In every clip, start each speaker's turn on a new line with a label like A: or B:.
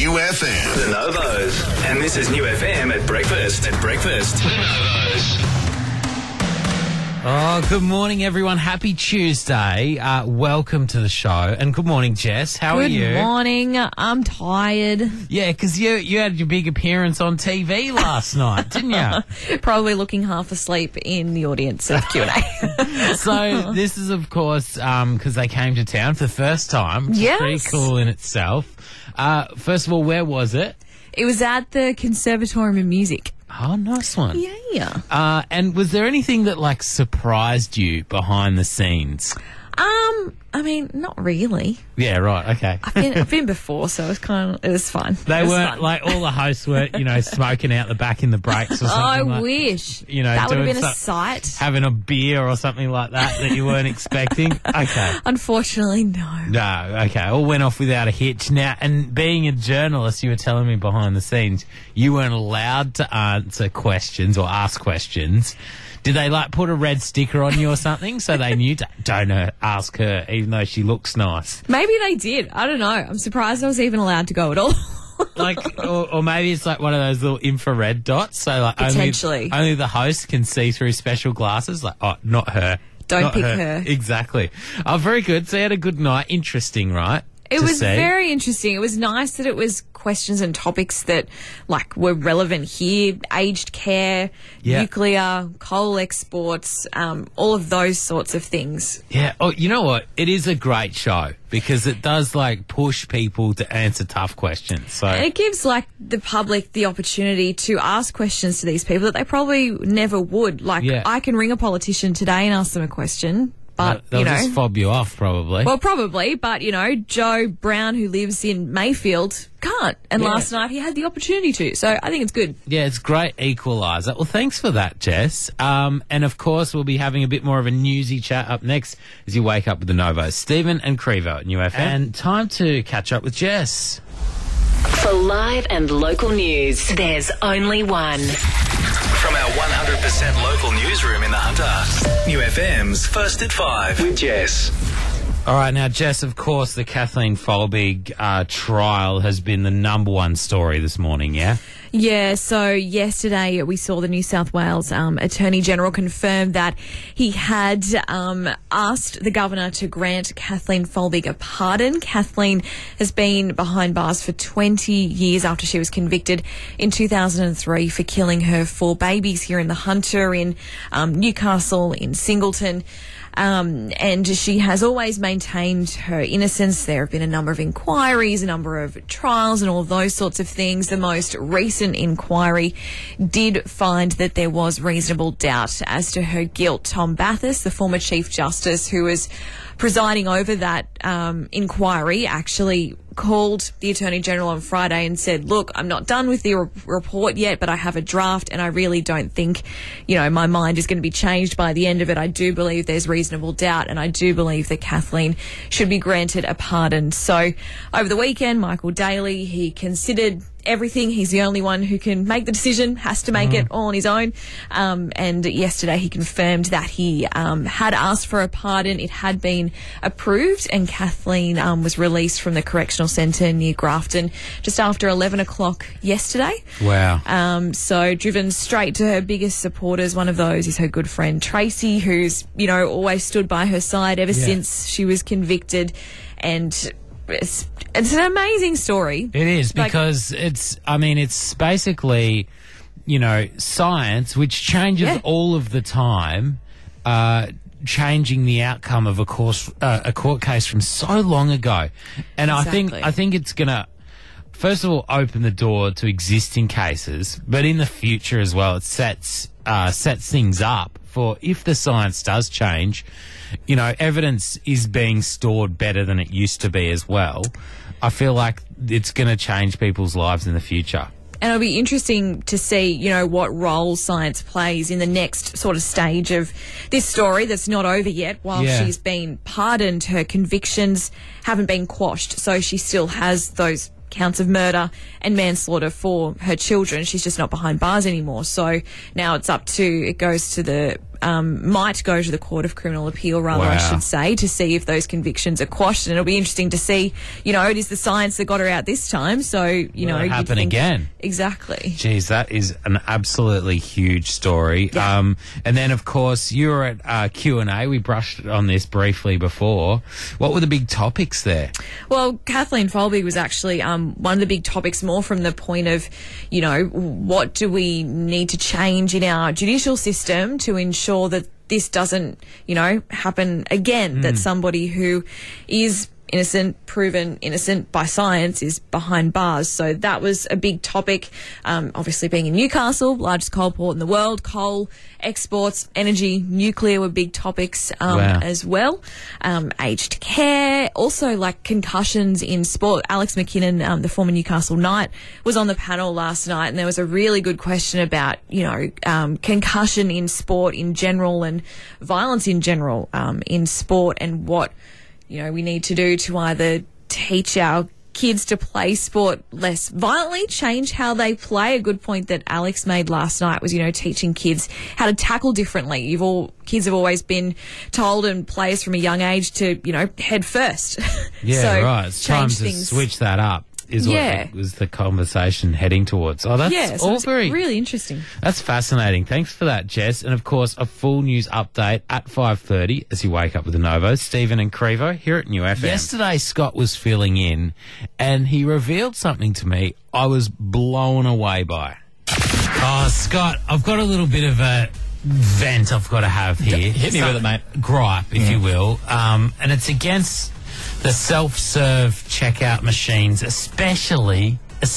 A: New FM.
B: The Novos. And this is New FM at breakfast. The Novos.
C: Oh, good morning, everyone. Happy Tuesday. Welcome to the show. And good morning, Jess. How are you?
D: Good morning. I'm tired.
C: Yeah, because you had your big appearance on TV last night, didn't you?
D: Probably looking half asleep in the audience of Q&A.
C: So this is, of course, because they came to town for the first time, which is pretty cool in itself. First of all, where was it?
D: It was at the Conservatorium of Music.
C: Oh, nice one.
D: Yeah.
C: And was there anything that, surprised you behind the scenes?
D: I mean, not really.
C: Yeah, right, okay.
D: I've been before, so it was fun.
C: They weren't, all the hosts weren't, smoking out the back in the breaks or something.
D: I wish.
C: That
D: would have been a sight.
C: Having a beer or something like that you weren't expecting? Okay.
D: Unfortunately, no.
C: No, okay. All went off without a hitch. Now, and being a journalist, you were telling me behind the scenes, you weren't allowed to answer questions or ask questions. Did they put a red sticker on you or something so they knew don't ask her even though she looks nice?
D: Maybe they did. I don't know. I'm surprised I was even allowed to go at all.
C: or maybe it's one of those little infrared dots. So
D: potentially
C: only the host can see through special glasses. Not her.
D: Don't pick her.
C: Exactly. Oh, very good. So you had a good night. Interesting, right?
D: It was very interesting. It was nice that it was questions and topics that were relevant here. Aged care, nuclear, coal exports, all of those sorts of things.
C: Yeah. Oh, you know what? It is a great show because it does push people to answer tough questions. So
D: and it gives the public the opportunity to ask questions to these people that they probably never would. I can ring a politician today and ask them a question. But,
C: they'll just fob you off, probably.
D: Well, probably, but, Joe Brown, who lives in Mayfield, can't. And last night he had the opportunity to, so I think it's good.
C: Yeah, it's great equaliser. Well, thanks for that, Jess. And, of course, we'll be having a bit more of a newsy chat up next as you wake up with the Novos. Stephen and Crevo at New FM. And time to catch up with Jess.
E: For live and local news, there's only one.
B: From our 100% local newsroom in the Hunter, New FM's First at 5 with Jess.
C: All right, now, Jess, of course, the Kathleen Folbig trial has been the number one story this morning, yeah?
D: Yeah, so yesterday we saw the New South Wales Attorney General confirm that he had asked the Governor to grant Kathleen Folbig a pardon. Kathleen has been behind bars for 20 years after she was convicted in 2003 for killing her 4 babies here in the Hunter, in Newcastle, in Singleton. And she has always maintained her innocence. There have been a number of inquiries, a number of trials and all of those sorts of things. The most recent inquiry did find that there was reasonable doubt as to her guilt. Tom Bathurst, the former Chief Justice who was presiding over that inquiry, actually called the Attorney General on Friday and said, look, I'm not done with the report yet, but I have a draft and I really don't think, my mind is going to be changed by the end of it. I do believe there's reasonable doubt and I do believe that Kathleen should be granted a pardon. So over the weekend, Michael Daly, he considered everything. He's the only one who can make the decision, has to make it all on his own. And yesterday he confirmed that he had asked for a pardon. It had been approved and Kathleen was released from the correctional centre near Grafton just after 11 o'clock yesterday.
C: Wow.
D: So driven straight to her biggest supporters. One of those is her good friend Tracy, who's, always stood by her side ever since she was convicted. And it's an amazing story.
C: It is, because it's basically, science, which changes all of the time, changing the outcome of a court case from so long ago. And
D: exactly.
C: I think it's going to, first of all, open the door to existing cases, but in the future as well, it sets things up for if the science does change. Evidence is being stored better than it used to be as well. I feel like it's going to change people's lives in the future.
D: And it'll be interesting to see, what role science plays in the next sort of stage of this story that's not over yet. While she's been pardoned, her convictions haven't been quashed. So she still has those counts of murder and manslaughter for her children. She's just not behind bars anymore. So now it goes to the might go to the Court of Criminal Appeal, rather, I
C: Wow.
D: should say, to see if those convictions are quashed. And it'll be interesting to see, it is the science that got her out this time. So,
C: Will it
D: you'd
C: happen
D: think-
C: again?
D: Exactly.
C: Geez, that is an absolutely huge story.
D: Yeah.
C: And then, of course, you were at Q&A. We brushed on this briefly before. What were the big topics there?
D: Well, Kathleen Folbig was actually one of the big topics, more from the point of, what do we need to change in our judicial system to ensure that this doesn't, happen again, that somebody who is innocent, proven innocent by science, is behind bars. So that was a big topic. Obviously being in Newcastle, largest coal port in the world, coal exports, energy, nuclear were big topics as well. Aged care, also like concussions in sport. Alex McKinnon, the former Newcastle Knight, was on the panel last night, and there was a really good question about, concussion in sport in general and violence in general in sport, and what we need to do to either teach our kids to play sport less violently, change how they play. A good point that Alex made last night was, teaching kids how to tackle differently. Kids have always been told, and players from a young age, to, head first.
C: Yeah,
D: So
C: right. It's time
D: change
C: to
D: things.
C: switch that up. Is what was the conversation heading towards. Oh, that's
D: So
C: all
D: it's
C: very
D: really interesting.
C: That's fascinating. Thanks for that, Jess. And of course, a full news update at 5:30 as you wake up with the Novos. Stephen and Crevo here at New FM. Yesterday, Scott was filling in, and he revealed something to me I was blown away by. Oh, Scott, I've got a little bit of a vent I've got to have here.
A: Hit me with it, mate.
C: Gripe, if you will. And it's against the self-serve checkout machines, especially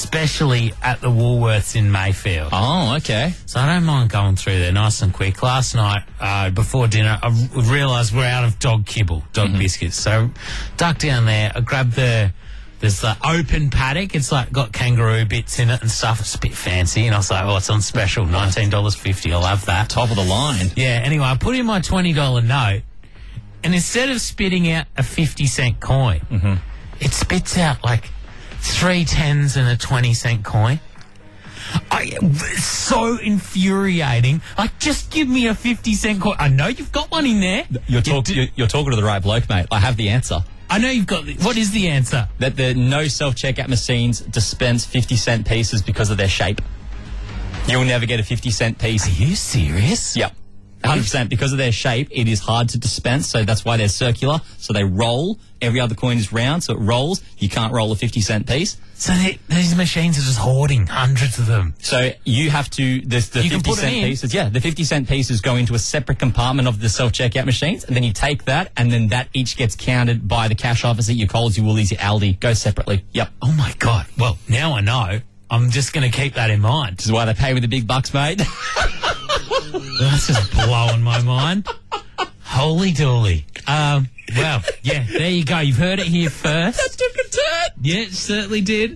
C: at the Woolworths in Mayfield.
A: Oh, okay.
C: So I don't mind going through there nice and quick. Last night, before dinner, I realised we're out of dog kibble, dog biscuits. So duck down there, I grabbed there's the open paddock. It's like got kangaroo bits in it and stuff. It's a bit fancy. And I was like, it's on special, $19.50. I'll have that.
A: Top of the line.
C: Yeah, anyway, I put in my $20 note, and instead of spitting out a 50-cent coin, it spits out like 3 10s and a 20-cent coin. It's so infuriating. Like, just give me a 50-cent coin. I know you've got one in there.
A: You're talking to the right bloke, mate. I have the answer.
C: I know you've got... What is the answer?
A: That the no self-checkout machines dispense 50-cent pieces because of their shape. You'll never get a 50-cent piece.
C: Are you serious?
A: Yep. 100%. Because of their shape, it is hard to dispense, so that's why they're circular. So they roll. Every other coin is round, so it rolls. You can't roll a 50-cent piece.
C: So these machines are just hoarding hundreds of them.
A: So you have to... The 50-cent pieces... Yeah, the 50-cent pieces go into a separate compartment of the self-checkout machines, and then you take that, and then that each gets counted by the cash office at your Coles, your Woolies, your Aldi. Go separately. Yep.
C: Oh, my God. Well, now I know. I'm just going to keep that in mind.
A: This is why they pay with the big bucks, mate.
C: That's just blowing my mind. Holy dooly. Well, yeah, there you go. You've heard it here first.
A: That took a turn.
C: Yeah, it certainly did.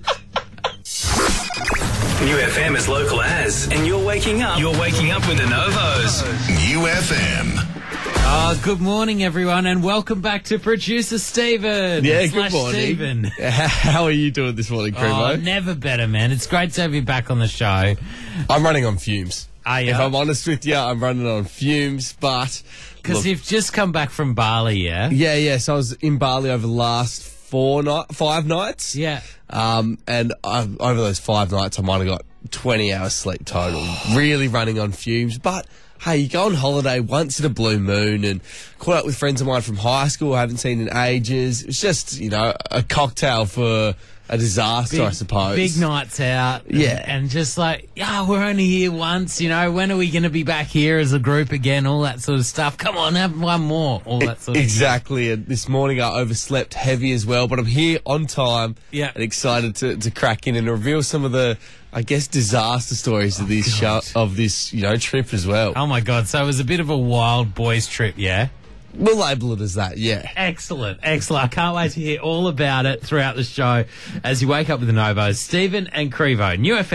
B: New FM is local as, and you're waking up. You're waking up with the Novos.
F: New FM.
C: Good morning, everyone, and welcome back to Producer Stephen.
G: Yeah, good
C: Slash
G: morning.
C: Stephen.
G: How are you doing this morning, Primo?
C: Oh, never better, man. It's great to have you back on the show.
G: I'm running on fumes.
C: Are you?
G: If I'm honest with you, I'm running on fumes, but...
C: Because you've just come back from Bali, yeah?
G: Yeah, so I was in Bali over the last 5 nights.
C: Yeah.
G: And over those 5 nights, I might have got 20 hours sleep total. Really running on fumes, but... Hey, you go on holiday once in a blue moon and caught up with friends of mine from high school I haven't seen in ages. It's just, a cocktail for a disaster, I suppose.
C: Big nights out.
G: Yeah.
C: And just like, we're only here once, when are we going to be back here as a group again? All that sort of stuff. Come on, have one more. All that sort of
G: Exactly. And this morning I overslept heavy as well, but I'm here on time and excited to crack in and reveal some of the, I guess, disaster stories of this trip as well.
C: Oh, my God. So it was a bit of a wild boys trip, yeah?
G: We'll label it as that, yeah.
C: Excellent. I can't wait to hear all about it throughout the show as you wake up with the Novos. Stephen and Crevo, New FM.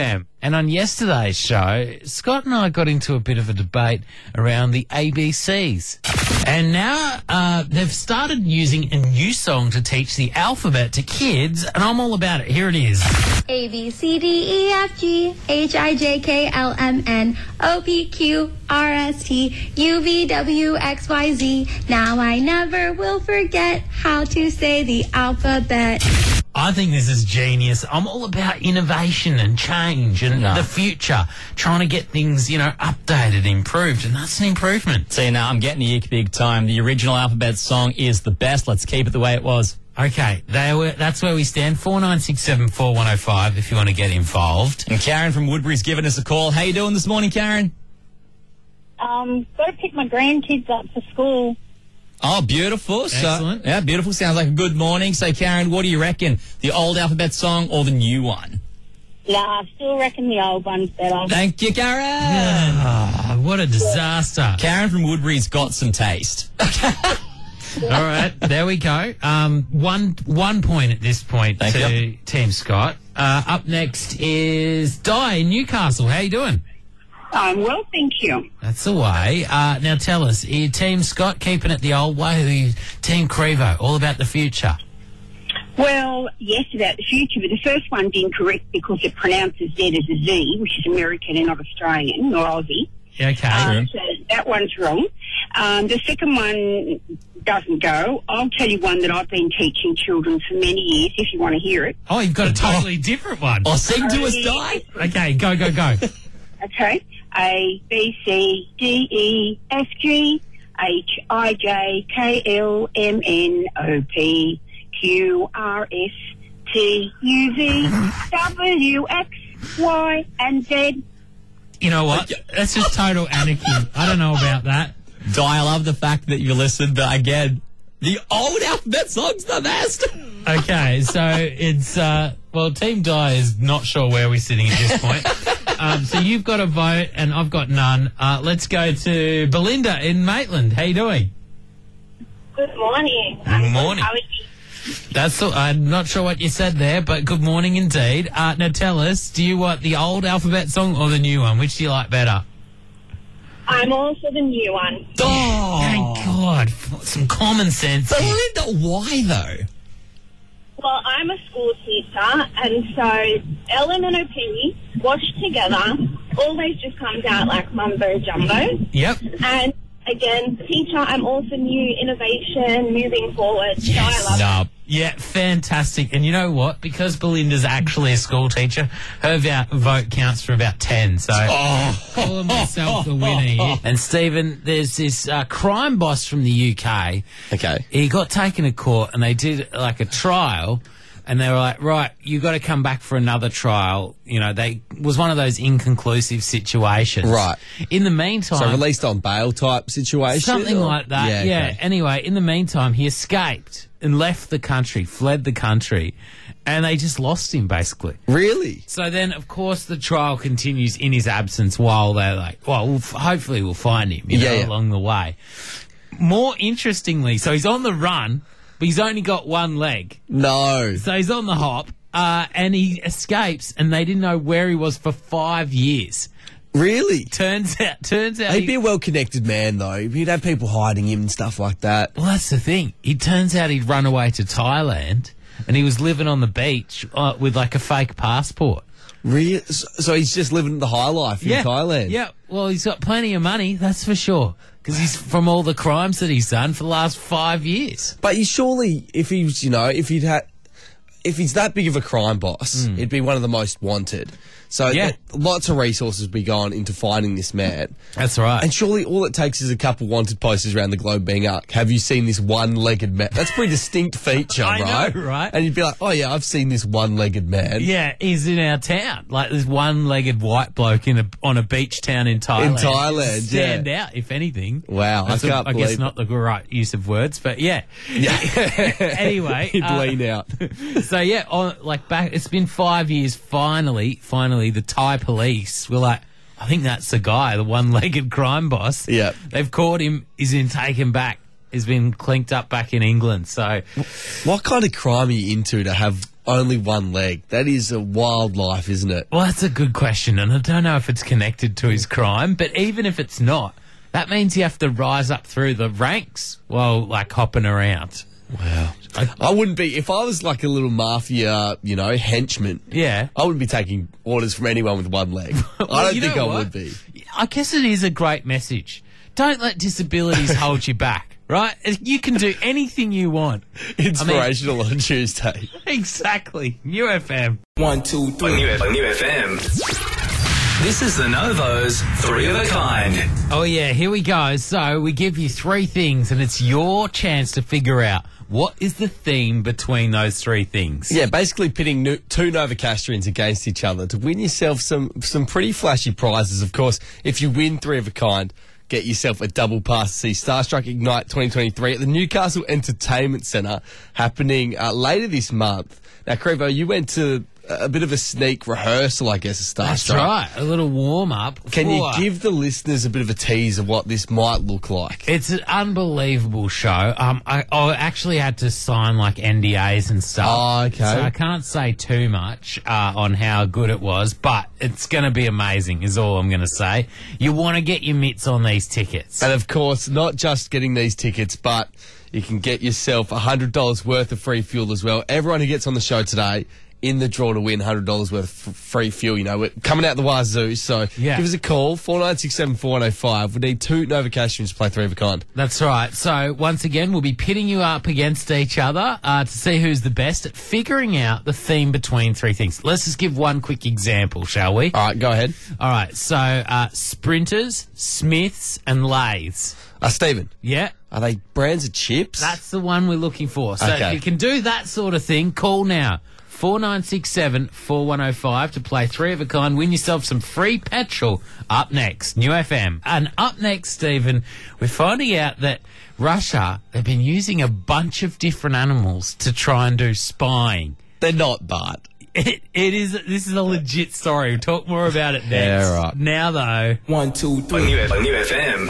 C: And on yesterday's show, Scott and I got into a bit of a debate around the ABCs. And now they've started using a new song to teach the alphabet to kids, and I'm all about it. Here it is.
F: A, B, C, D, E, F, G, H, I, J, K, L, M, N, O, P, Q, R, S, T, U, V, W, X, Y, Z. Now I never will forget how to say the alphabet.
C: I think this is genius. I'm all about innovation and change and the future, trying to get things, updated, improved, and that's an improvement.
A: See, now I'm getting the ick big time. The original alphabet song is the best. Let's keep it the way it was.
C: Okay, that's where we stand. 49674105 if you want to get involved.
A: And Karen from Woodbury's giving us a call. How you doing this morning, Karen?
H: Got to pick my grandkids up for school.
A: Oh, beautiful.
C: Excellent.
A: Yeah, beautiful. Sounds like a good morning. So, Karen, what do you reckon? The old alphabet song or the new one?
H: Nah, I still reckon the old one's better.
A: Thank you, Karen.
C: Oh, what a disaster.
A: Karen from Woodbury's got some taste.
C: All right, there we go. 1 point at this point to Team Scott. Up next is Di in Newcastle. How you doing?
H: I'm well, thank you.
C: That's the way. Now tell us, are you Team Scott keeping it the old way, or are you Team Crevo, all about the future?
H: Well, yes, about the future, but the first one's incorrect because it pronounces Z as a Z, which is American and not Australian or Aussie.
C: Okay.
H: So that one's wrong. The second one doesn't go. I'll tell you one that I've been teaching children for many years, if you want to hear it.
C: Oh, you've got a totally different one.
A: Oh, sing to us, Di.
C: Okay, go.
H: Okay. A, B, C, D, E, F, G, H, I, J, K, L, M, N, O, P, Q, R, S, T, U, V, W, X, Y, and Z.
C: You know what? That's just total anarchy. I don't know about that.
A: Di, I love the fact that you listened, but again, the old alphabet song's the best.
C: Okay, so it's, Team Di is not sure where we're sitting at this point. So you've got a vote and I've got none. Let's go to Belinda in Maitland. How you doing?
H: Good morning.
C: Good morning.
H: How are you?
C: I'm not sure what you said there, but good morning indeed. Now tell us, do you want the old alphabet song or the new one? Which do you like better?
H: I'm all for the new one.
C: Oh, thank God. Some common sense.
A: Belinda, why though?
H: Well, I'm a school teacher, and so Ellen and OP washed together always just comes out like mumbo jumbo.
C: Yep.
H: And again, teacher, I'm all for new innovation, moving forward.
C: Yes.
H: So I love it.
C: Yeah, fantastic. And you know what? Because Belinda's actually a school teacher, her vote counts for about 10. So calling myself the winner here. And Stephen, there's this crime boss from the UK.
G: Okay.
C: He got taken to court and they did like a trial. And they were like, right, you got to come back for another trial. They was one of those inconclusive situations.
G: Right.
C: In the meantime...
G: So released on bail type situation?
C: Something like that, yeah.
G: Okay.
C: Anyway, in the meantime, he escaped and left the country, fled the country, and they just lost him, basically.
G: Really?
C: So then, of course, the trial continues in his absence while they're like, hopefully we'll find him, along the way. More interestingly, so he's on the run... but he's only got one leg.
G: No.
C: So he's on the hop, and he escapes, and they didn't know where he was for 5 years.
G: Really?
C: Turns out...
G: He'd be a well-connected man, though. He'd have people hiding him and stuff like that.
C: Well, that's the thing. It turns out he'd run away to Thailand, and he was living on the beach with, like, a fake passport.
G: Really? So he's just living the high life in Thailand?
C: Yeah. Well, he's got plenty of money, that's for sure. Because he's from all the crimes that he's done for the last 5 years.
G: But you surely, if he's that big of a crime boss, he'd be one of the most wanted. So lots of resources would be going into finding this man.
C: That's right.
G: And surely all it takes is a couple wanted posters around the globe being up. Have you seen this one-legged man? That's a pretty distinct feature,
C: I
G: right?
C: know, right?
G: And you'd be like, oh yeah, I've seen this one-legged man.
C: Yeah, he's in our town. Like this one-legged white bloke on a beach town in Thailand.
G: In Thailand,
C: Stand out, if anything.
G: Wow, I guess
C: not the right use of words, but yeah. Anyway.
G: He'd lean out.
C: So it's been 5 years, finally, the Thai police were like, I think that's the guy, the one-legged crime boss.
G: Yeah.
C: They've caught him, he's been taken back, he's been clinked up back in England, so...
G: What kind of crime are you into to have only one leg. That is a wild life, isn't it?
C: Well, that's a good question, and I don't know if it's connected to his crime, but even if it's not, that means you have to rise up through the ranks while, hopping around.
G: Wow. I wouldn't be, if I was like a little mafia, henchman.
C: Yeah.
G: I wouldn't be taking orders from anyone with one leg. I don't think I would be.
C: I guess it is a great message. Don't let disabilities hold you back, right? You can do anything you want.
G: Inspirational on Tuesday.
C: Exactly. New FM.
B: 1, 2, 3. On New FM. This is the Novo's 3 of a Kind.
C: Oh, yeah, here we go. So we give you 3 things, and it's your chance to figure out what is the theme between those 3 things.
G: Yeah, basically pitting 2 Novocastrians against each other to win yourself some pretty flashy prizes. Of course, if you win 3 of a Kind, get yourself a double pass to see Starstruck Ignite 2023 at the Newcastle Entertainment Centre happening later this month. Now, Crevo, you went to a bit of a sneak rehearsal, I guess, of Starstruck.
C: That's right, a little warm-up.
G: Can you give the listeners a bit of a tease of what this might look like?
C: It's an unbelievable show. I actually had to sign NDAs and stuff.
G: Oh, okay.
C: So I can't say too much on how good it was, but it's going to be amazing is all I'm going to say. You want to get your mitts on these tickets.
G: And, of course, not just getting these tickets, but you can get yourself $100 worth of free fuel as well. Everyone who gets on the show today in the draw to win $100 worth of free fuel. We're coming out the wazoo, so give us a call, 4967 4105. We need 2 Novocastrians to play 3 of a Kind.
C: That's right. So, once again, we'll be pitting you up against each other to see who's the best at figuring out the theme between 3 things. Let's just give one quick example, shall we?
G: All right, go ahead.
C: All right, so Sprinters, Smiths and Lathes.
G: Stephen.
C: Yeah.
G: Are they brands of chips?
C: That's the one we're looking for. So if you can do that sort of thing, call now. 4967 4105 to play 3 of a Kind. Win yourself some free petrol. Up next, New FM. And up next, Stephen, we're finding out that Russia have been using a bunch of different animals to try and do spying.
G: They're not, Bart.
C: It is. This is a legit story. We'll talk more about it next.
G: Yeah, right.
C: Now, though.
B: 1, 2, 3. On New FM.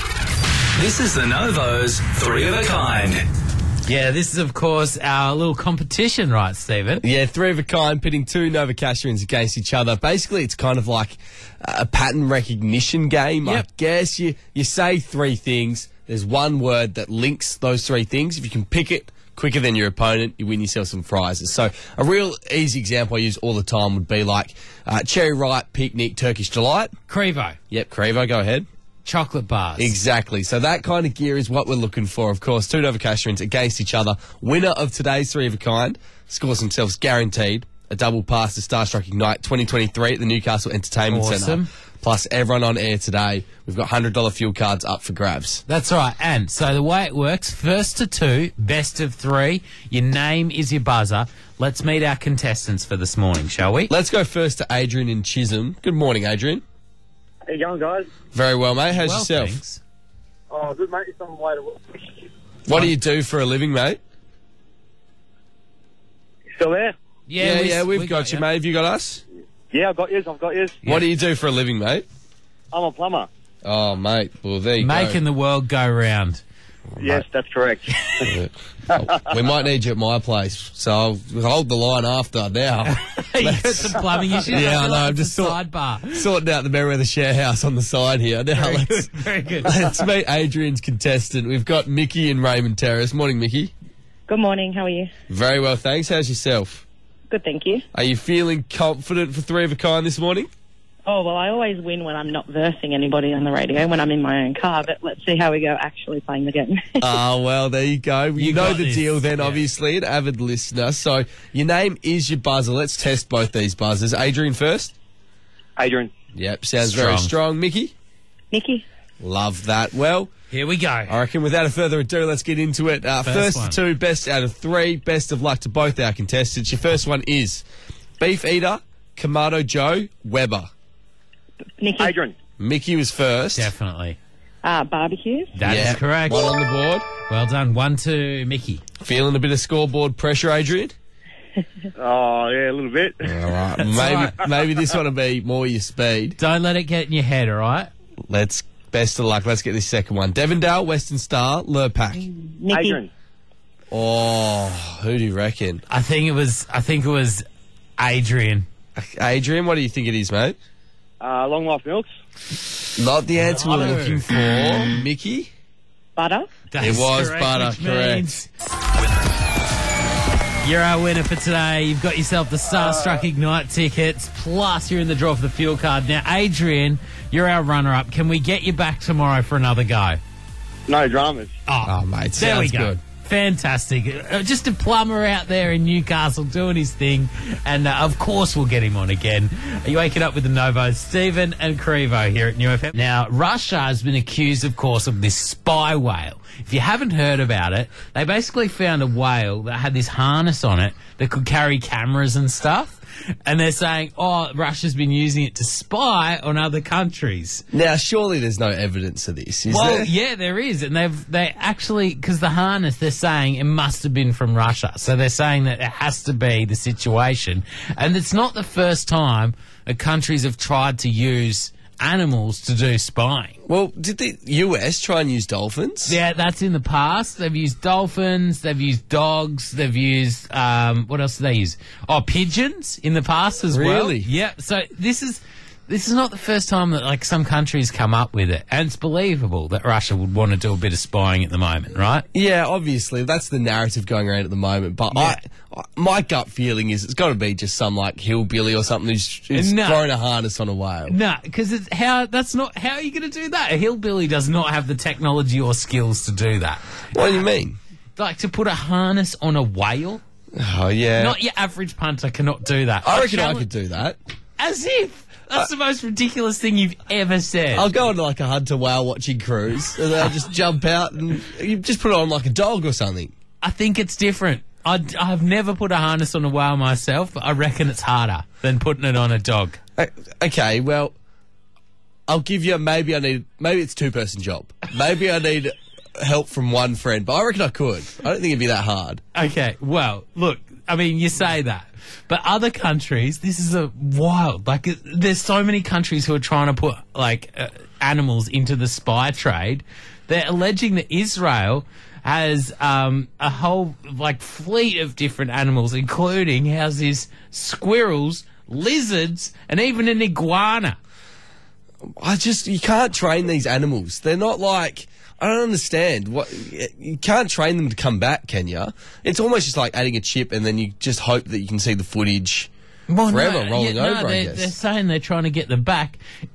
B: This is the Novo's 3 of a Kind.
C: Yeah, this is, of course, our little competition, right, Stephen?
G: Yeah, 3 of a Kind, pitting 2 Novocastrians against each other. Basically, it's kind of like a pattern recognition game.
C: Yep.
G: I guess you say 3 things. There's one word that links those 3 things. If you can pick it quicker than your opponent, you win yourself some prizes. So a real easy example I use all the time would be Cherry Ripe, Picnic, Turkish Delight.
C: Crevo.
G: Yep, Crevo, go ahead.
C: Chocolate bars.
G: Exactly. So that kind of gear is what we're looking for. Of course, 2 Novocastrians against each other. Winner of today's 3 of a Kind scores themselves guaranteed a double pass to Starstruck Ignite 2023 at the Newcastle Entertainment Centre. Plus, everyone on air today, we've got $100 fuel cards up for grabs.
C: That's right. And so the way it works, first to 2, best of 3. Your name is your buzzer. Let's meet our contestants for this morning, shall we?
G: Let's go first to Adrian in Chisholm. Good morning, Adrian.
I: How you going, guys?
G: Very well, mate. How's yourself?
C: Thanks.
I: Oh, good, mate. It's on the way to work.
G: What do you do for a living, mate?
I: You still there?
G: Yeah, we've got you, mate. Have you got us?
I: Yeah, I've got yours.
G: What do you do for a living, mate?
I: I'm a plumber.
G: Oh, mate. Well, there you
C: Making the world go round.
I: Yes, that's correct.
G: We might need you at my place, so I'll hold the line after now.
C: You got some plumbing issues?
G: Yeah, I know. I'm
C: just
G: just
C: sidebar.
G: sorting out the Merriweather share house on the side here. Now,
C: Very good.
G: let's meet Adrian's contestant. We've got Mickey in Raymond Terrace. Morning, Mickey.
J: Good morning. How are you?
G: Very well, thanks. How's yourself?
J: Good, thank you.
G: Are you feeling confident for 3 of a Kind this morning?
J: Oh, well, I always win when I'm not versing anybody on the radio, when I'm in my own car, but let's see how we go actually playing the game.
G: Well, there you go. You know the
C: this.
G: deal then,
C: Yeah.
G: obviously, an avid listener. So your name is your buzzer. Let's test both these buzzers. Adrian first.
I: Adrian.
G: Yep, sounds very strong. Mickey?
J: Nikki?
G: Love that. Well,
C: Here we go.
G: I reckon without further ado, let's get into it. First
C: one.
G: of 2, best out of 3. Best of luck to both our contestants. Your first one is Beef Eater, Kamado Joe, Weber.
J: Nikki?
I: Adrian.
G: Mickey was first.
C: Definitely.
J: Barbecue?
C: That is correct.
G: One on the board.
C: Well done. 1 to Mickey.
G: Feeling a bit of scoreboard pressure, Adrian?
I: Oh, yeah, a little bit.
G: All right. Maybe this one will be more your speed.
C: Don't let it get in your head, all right?
G: Best of luck. Let's get this second one. Devondale, Western Star, Lurpak.
J: Nikki?
I: Adrian.
G: Oh, who do you reckon?
C: I think it was Adrian.
G: Adrian, what do you think it is, mate?
I: Long Life Milks.
G: Not the answer we're
C: No.
G: looking for. Mickey?
J: Butter.
C: That's
G: was
C: correct,
G: butter,
C: which
G: correct.
C: means you're our winner for today. You've got yourself the Starstruck Ignite tickets, plus you're in the draw for the fuel card. Now, Adrian, you're our runner-up. Can we get you back tomorrow for another go?
I: No dramas.
G: Oh, mate,
C: There we
G: sounds
C: go.
G: good.
C: Fantastic. Just a plumber out there in Newcastle doing his thing. And, of course, we'll get him on again. Are you waking up with the Novos, Stephen and Crevo here at New FM? Now, Russia has been accused, of course, of this spy whale. If you haven't heard about it, they basically found a whale that had this harness on it that could carry cameras and stuff. And they're saying, Russia's been using it to spy on other countries.
G: Now, surely there's no evidence of this, is
C: Well,
G: there?
C: yeah, there is, and they actually, because the harness, they're saying it must have been from Russia, so they're saying that it has to be the situation, and it's not the first time that countries have tried to use animals to do spying.
G: Well, did the US try and use dolphins?
C: Yeah, that's in the past. They've used dolphins, they've used dogs, they've used, what else do they use? Oh, pigeons in the past as well.
G: Really?
C: Yeah, so this is not the first time that, like, some countries come up with it, and it's believable that Russia would want to do a bit of spying at the moment, right?
G: Yeah, obviously, that's the narrative going around at the moment. But
C: Yeah.
G: my gut feeling is it's got to be just some, like, hillbilly or something who's
C: No.
G: thrown a harness on a whale.
C: No, because how are you going to do that? A hillbilly does not have the technology or skills to do that.
G: What do you mean?
C: Like, to put a harness on a whale?
G: Oh, yeah.
C: Not your average punter cannot do that.
G: I reckon I could do that.
C: As if. That's the most ridiculous thing you've ever said.
G: I'll go on like a hunter whale watching cruise and then I'll just jump out and you just put it on like a dog or something.
C: I think it's different. I've never put a harness on a whale myself, but I reckon it's harder than putting it on a dog.
G: Okay, well, I'll give you maybe it's a two-person job. Maybe I need help from one friend, but I reckon I could. I don't think it'd be that hard.
C: Okay, well, look, I mean, you say that. But other countries, this is a wild. Like, there's so many countries who are trying to put, like, animals into the spy trade. They're alleging that Israel has a whole, like, fleet of different animals, including houses, squirrels, lizards, and even an iguana.
G: You can't train these animals. They're not like... I don't understand. You can't train them to come back, can you? It's almost just like adding a chip and then you just hope that you can see the footage forever rolling over, I guess.
C: They're saying they're trying to get them back.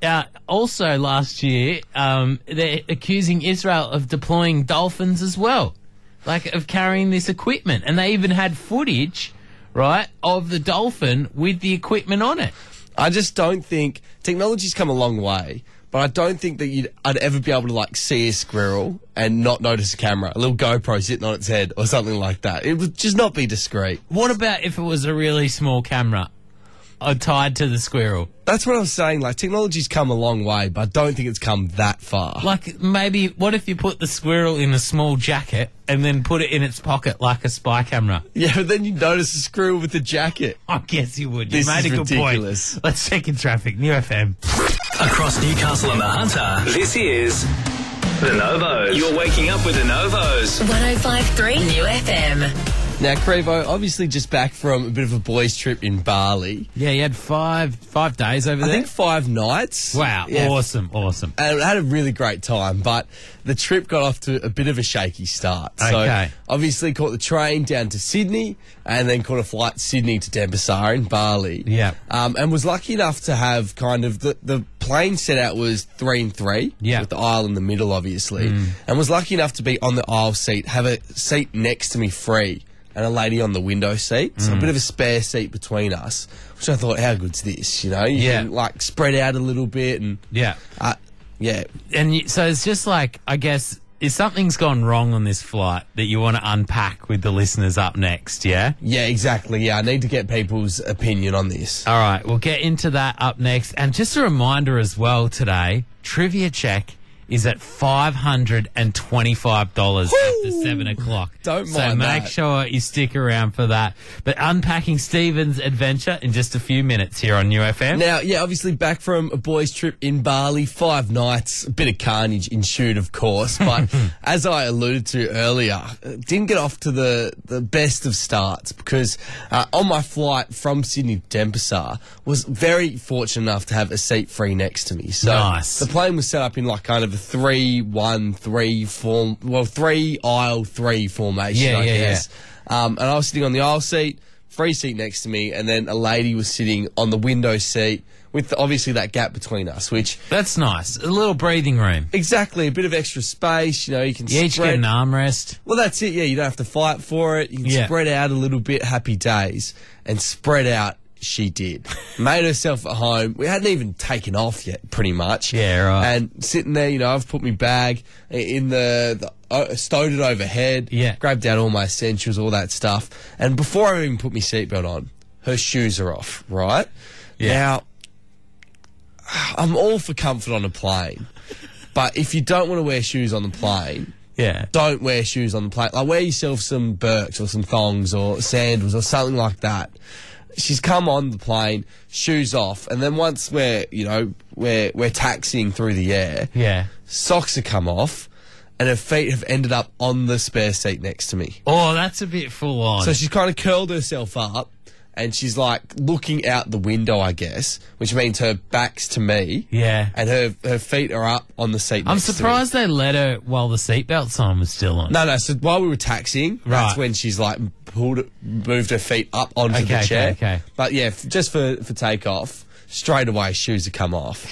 C: Also, last year, they're accusing Israel of deploying dolphins as well, like of carrying this equipment. And they even had footage, right, of the dolphin with the equipment on it.
G: I just don't think... Technology's come a long way, but I don't think that I'd ever be able to, like, see a squirrel and not notice a camera, a little GoPro sitting on its head or something like that. It would just not be discreet.
C: What about if it was a really small camera tied to the squirrel?
G: That's what I was saying. Like, technology's come a long way, but I don't think it's come that far.
C: Like, maybe, what if you put the squirrel in a small jacket and then put it in its pocket like a spy camera?
G: Yeah, but then you notice the squirrel with the jacket.
C: I guess you would. You
G: This
C: made
G: is
C: a good
G: ridiculous.
C: point. Let's check in traffic. New FM.
B: Across Newcastle and the Hunter, this is The Novos. You're waking up with The Novos.
E: 105.3 New FM.
G: Now, Crevo, obviously just back from a bit of a boys' trip in Bali.
C: Yeah, you had five days over
G: I
C: there.
G: think 5 nights.
C: Wow,
G: Yeah.
C: awesome.
G: And I had a really great time, but the trip got off to a bit of a shaky start.
C: Okay.
G: So, obviously caught the train down to Sydney and then caught a flight Sydney to Denpasar in Bali.
C: Yeah.
G: And was lucky enough to have kind of the plane set out was 3 and 3.
C: Yeah.
G: With the aisle in the middle, obviously. And was lucky enough to be on the aisle seat, have a seat next to me free. And a lady on the window seat, so a bit of a spare seat between us, which I thought, how good's this, you know? You can, like, spread out a little bit and...
C: Yeah.
G: Yeah.
C: And so it's just like, I guess, if something's gone wrong on this flight that you want to unpack with the listeners up next, yeah?
G: Yeah, exactly. Yeah, I need to get people's opinion on this.
C: All right, we'll get into that up next. And just a reminder as well today, Trivia Check is at $525 after 7 o'clock.
G: Don't
C: so
G: mind
C: make
G: that.
C: sure you stick around for that. But unpacking Stephen's adventure in just a few minutes here on New FM.
G: Now, yeah, obviously back from a boys' trip in Bali, 5 nights, a bit of carnage ensued, of course, but as I alluded to earlier, didn't get off to the best of starts because on my flight from Sydney to Denpasar, was very fortunate enough to have a seat free next to me. So
C: Nice.
G: the plane was set up in like kind of a 3-1-3 form, 3 aisle 3 formation, I guess. And I was sitting on the aisle seat, free seat next to me, and then a lady was sitting on the window seat with obviously that gap between us, which...
C: That's nice. A little breathing room.
G: Exactly, a bit of extra space, you can
C: You each get an armrest.
G: Well, that's it, yeah, you don't have to fight for it. You can spread out a little bit, happy days, and spread out she did. Made herself at home. We hadn't even taken off yet, pretty much.
C: Yeah, right.
G: And sitting there, I've put my bag in stowed it overhead, grabbed out all my essentials, all that stuff. And before I even put my seatbelt on, her shoes are off, right?
C: Yeah.
G: Now, I'm all for comfort on a plane, but if you don't want to wear shoes on the plane, don't wear shoes on the plane. Like, wear yourself some Birks or some thongs or sandals or something like that. She's come on the plane, shoes off, and then once we're taxiing through the air, socks have come off, and her feet have ended up on the spare seat next to me.
C: Oh, that's a bit full on.
G: So she's kind of curled herself up, and she's like looking out the window, I guess, which means her back's to me.
C: Yeah.
G: And her feet are up on the seat
C: I'm
G: next to me.
C: surprised they let her while the seatbelt sign was still on.
G: No, so while we were taxiing, that's when she's like moved her feet up onto the chair.
C: Okay.
G: But yeah, just for takeoff, straight away shoes have come off.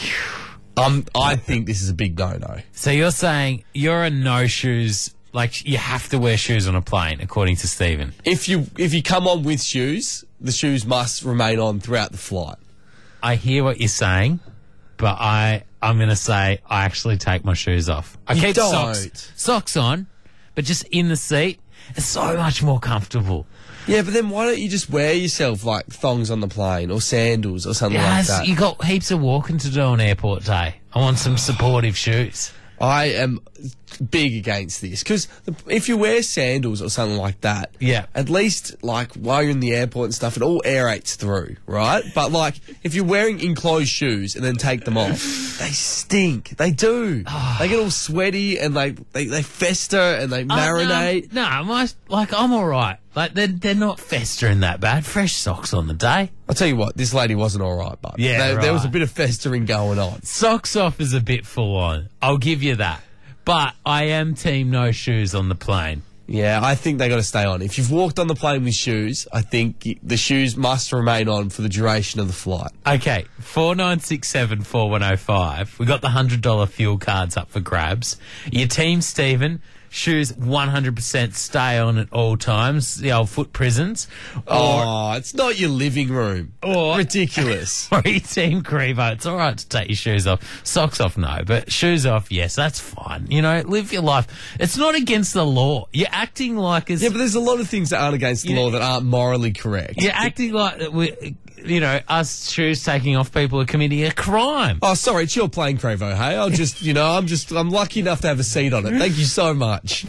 G: I think this is a big no-no.
C: So you're saying you're a no shoes, like you have to wear shoes on a plane, according to Stephen.
G: If you come on with shoes, the shoes must remain on throughout the flight.
C: I hear what you're saying, but I'm going to say I actually take my shoes off. I keep socks on, but just in the seat, it's so much more comfortable.
G: Yeah, but then why don't you just wear yourself like thongs on the plane or sandals or something like that?
C: You got heaps of walking to do on airport day. I want some supportive shoes.
G: I am big against this because if you wear sandals or something like that, at least like while you're in the airport and stuff, it all aerates through, right? But like if you're wearing enclosed shoes and then take them off, they stink. They do. They get all sweaty and they fester and they marinate.
C: I'm all right. Like they're not festering that bad. Fresh socks on the day.
G: I'll tell you what, this lady wasn't all right, but
C: Yeah,
G: there was a
C: right.
G: bit of festering going on.
C: Socks off is a bit full on. I'll give you that. But I am team no shoes on the plane.
G: Yeah, I think they got to stay on. If you've walked on the plane with shoes, I think the shoes must remain on for the duration of the flight.
C: Okay, 49674105. We got the $100 fuel cards up for grabs. Your team, Stephen, shoes 100% stay on at all times. The old foot prisons.
G: It's not your living room. Ridiculous.
C: Or your team, Crevo. It's all right to take your shoes off. Socks off, no. But shoes off, yes, that's fine. Live your life. It's not against the law. You're acting like...
G: Yeah, but there's a lot of things that aren't against the law that aren't morally correct.
C: You're acting like... us shoes taking off people are committing a crime.
G: Oh, sorry, it's your plane, Crevo, hey? I'm lucky enough to have a seat on it. Thank you so much.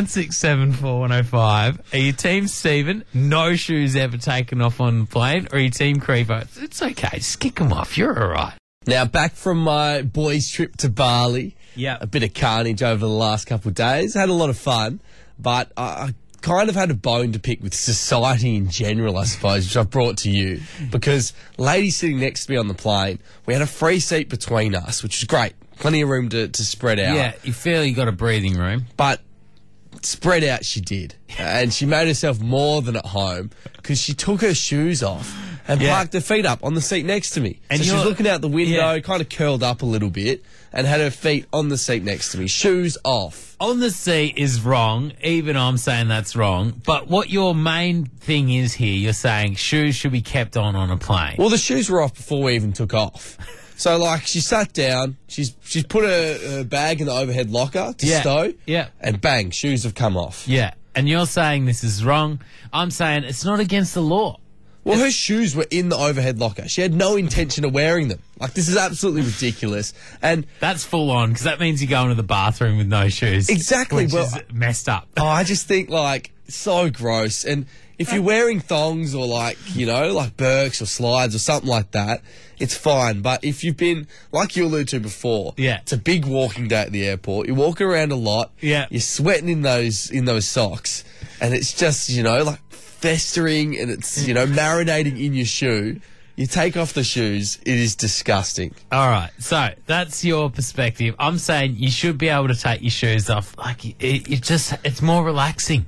C: 49674105. Are you team Stephen? No shoes ever taken off on the plane? Or are you team Crevo? It's okay. Just kick them off. You're all right.
G: Now, back from my boys' trip to Bali.
C: Yeah.
G: A bit of carnage over the last couple of days. Had a lot of fun, but I kind of had a bone to pick with society in general, I suppose, which I've brought to you. Because lady sitting next to me on the plane, we had a free seat between us, which was great. Plenty of room to spread out.
C: Yeah, you feel you got a breathing room.
G: But spread out she did. And she made herself more than at home because she took her shoes off and parked her feet up on the seat next to me. And so she was looking out the window, kind of curled up a little bit, and had her feet on the seat next to me. Shoes off.
C: On the seat is wrong. Even I'm saying that's wrong. But what your main thing is here, you're saying shoes should be kept on a plane.
G: Well, the shoes were off before we even took off. So, like, she sat down, she's put her bag in the overhead locker to stow, and bang, shoes have come off.
C: Yeah, and you're saying this is wrong. I'm saying it's not against the law.
G: Well, her shoes were in the overhead locker. She had no intention of wearing them. Like, this is absolutely ridiculous. And
C: that's full on, because that means you go into the bathroom with no shoes.
G: Exactly.
C: Which is messed up.
G: Oh, I just think, like, so gross. And if you're wearing thongs or, like, you know, like Birks or slides or something like that, it's fine. But if you've been, like you alluded to before, it's a big walking day at the airport. You're walking around a lot.
C: Yeah.
G: You're sweating in those socks. And it's just, you know, like festering and it's, you know, marinating in your shoe. You take off the shoes, it is disgusting.
C: All right, so that's your perspective. I'm saying you should be able to take your shoes off. Like, it's more relaxing.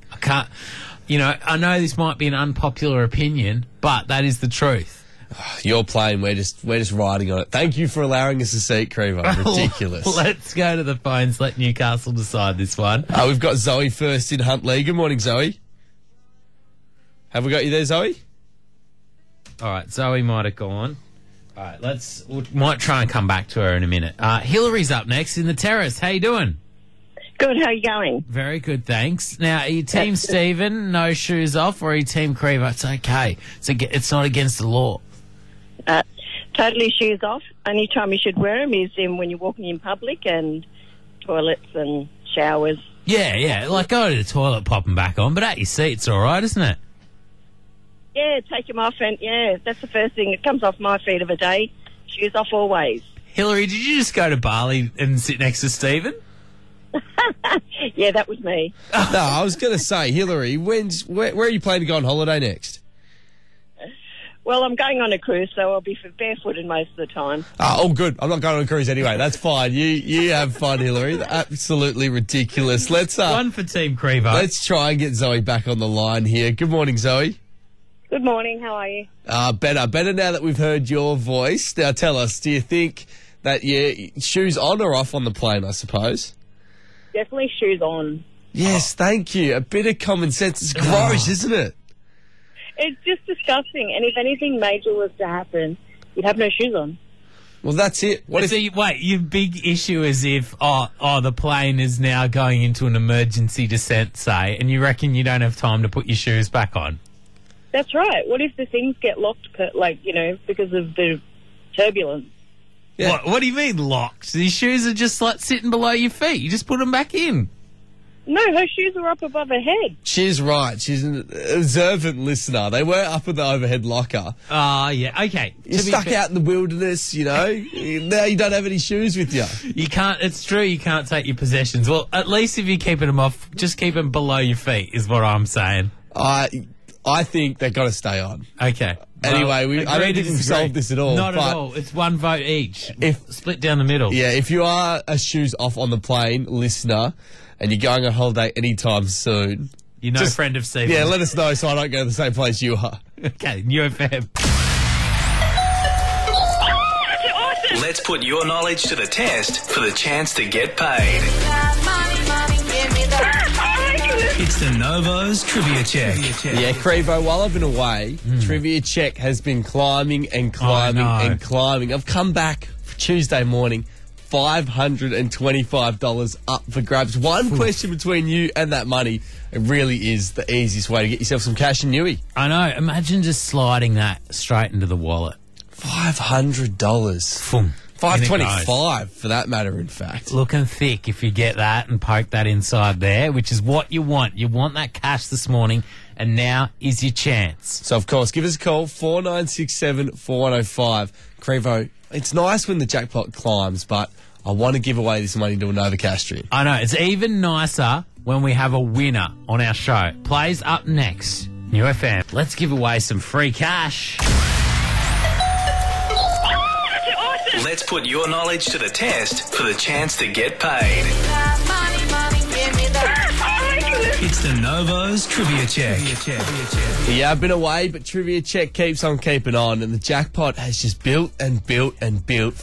C: I know this might be an unpopular opinion, but that is the truth.
G: You're playing, we're just riding on it. Thank you for allowing us a seat, Crevo. Ridiculous.
C: Let's go to the phones, let Newcastle decide this one.
G: We've got Zoe first in Huntley. Good morning, Zoe. Have we got you there, Zoe?
C: All right, Zoe might have gone. All right, we might try and come back to her in a minute. Hillary's up next in the terrace. How you doing?
K: Good, how you going?
C: Very good, thanks. Now, are you Team Stephen, no shoes off, or are you Team Crevo? It's okay. It's not against the law.
K: Totally shoes off. Only time you should wear them is when you're walking in public and toilets and showers.
C: Yeah, like go to the toilet, pop them back on, but at your seat, it's all right, isn't it?
K: Yeah, take them off, and that's the first thing. It comes off my feet of a day. Shoes off always.
C: Hillary, did you just go to Bali and sit next to Stephen?
K: Yeah, that was me.
G: No, I was going to say, Hillary, where are you planning to go on holiday next?
K: Well, I'm going on a cruise, so I'll be barefooted most of the time.
G: Oh, good. I'm not going on a cruise anyway. That's fine. You have fun, Hillary. Absolutely ridiculous.
C: One for Team Crevo.
G: Let's try and get Zoe back on the line here. Good morning, Zoe.
K: Good morning. How are you?
G: Better now that we've heard your voice. Now tell us, do you think that shoes on or off on the plane, I suppose?
K: Definitely shoes on.
G: Yes, thank you. A bit of common sense. It's gross, isn't it?
K: It's just disgusting. And if anything major was to happen, you'd have no shoes on.
G: Well, that's it.
C: Wait, your big issue is if, the plane is now going into an emergency descent, say, and you reckon you don't have time to put your shoes back on?
K: That's right. What if the things get locked, because of the turbulence?
C: Yeah. What do you mean locked? These shoes are just like sitting below your feet. You just put them back in.
K: No, her shoes are up above her head.
G: She's right. She's an observant listener. They were up in the overhead locker.
C: Yeah. Okay.
G: You're stuck out in the wilderness, you know. Now you don't have any shoes with you.
C: You can't. It's true. You can't take your possessions. Well, at least if you're keeping them off, just keep them below your feet. Is what I'm saying.
G: I think they've got to stay on.
C: Okay.
G: Anyway, I don't think we've solved this at all.
C: Not at all. It's one vote each. Split down the middle.
G: Yeah, if you are a shoes off on the plane listener and you're going on holiday anytime soon...
C: friend of Stephen.
G: Yeah, let us know so I don't go to the same place you are.
C: Okay, New FM.
B: Let's put your knowledge to the test for the chance to get paid. It's the Novo's Trivia Check.
G: Yeah, Crevo, while I've been away, Trivia Check has been climbing and climbing and climbing. I've come back for Tuesday morning, $525 up for grabs. One question between you and that money. It really is the easiest way to get yourself some cash in Newey.
C: I know. Imagine just sliding that straight into the wallet.
G: $500.
C: Boom.
G: $525 for that matter, in fact.
C: Looking thick if you get that and poke that inside there, which is what you want. You want that cash this morning, and now is your chance.
G: So, of course, give us a call, 4967 4105. Crevo, it's nice when the jackpot climbs, but I want to give away this money to a Nova Cash stream.
C: I know. It's even nicer when we have a winner on our show. Plays up next. New FM. Let's give away some free cash.
B: Let's put your knowledge to the test for the chance to get paid. It's the Novo's Trivia Check.
G: Yeah, I've been away, but Trivia Check keeps on keeping on, and the jackpot has just built and built and built.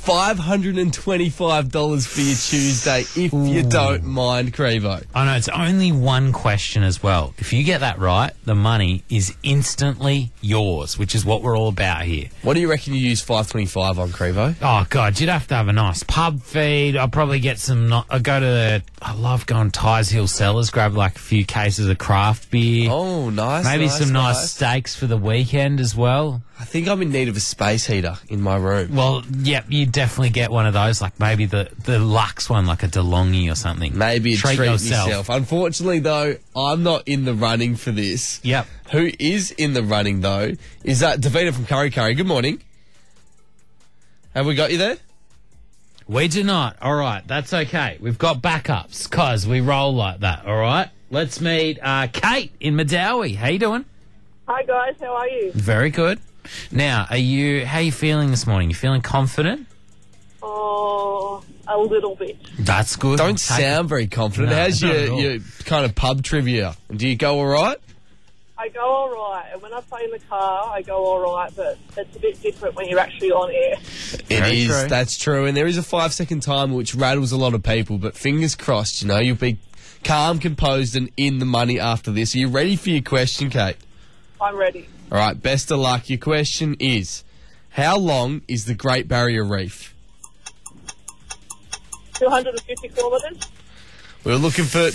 G: $525 for your Tuesday, if you don't mind, Crevo.
C: I know, it's only one question as well. If you get that right, the money is instantly yours, which is what we're all about here.
G: What do you reckon you use $525 on, Crevo?
C: Oh, God, you'd have to have a nice pub feed. I'll probably get I'll go to the I love going Ty's Hill Cellars, grab like a few cases of craft beer.
G: Oh, nice.
C: Maybe some nice steaks for the weekend as well.
G: I think I'm in need of a space heater in my room.
C: Well, yep, you definitely get one of those, like maybe the Lux one, like a DeLonghi or something.
G: Maybe treat
C: yourself.
G: myself. Unfortunately, though, I'm not in the running for this.
C: Yep.
G: Who is in the running, though, is Davina from Curry Curry. Good morning. Have we got you there?
C: We do not. All right, that's okay. We've got backups because we roll like that, all right? Let's meet Kate in Madawi. How you doing?
L: Hi, guys. How are you?
C: Very good. Now, how are you feeling this morning? You feeling confident?
L: Oh, a little bit.
C: That's good.
G: Don't sound very confident.
C: No,
G: How's
C: not at
G: your kind of pub trivia? Do you go all right?
L: I go all right. And when I play in the car, I go all right. But it's a bit different when you're actually on air.
G: It
C: Very
G: is.
C: true.
G: That's true. And there is a 5-second timer which rattles a lot of people. But fingers crossed, you'll be calm, composed, and in the money after this. Are you ready for your question, Kate?
L: I'm ready.
G: All right. Best of luck. Your question is, how long is the Great Barrier Reef?
L: 250 kilometres.
G: We're looking for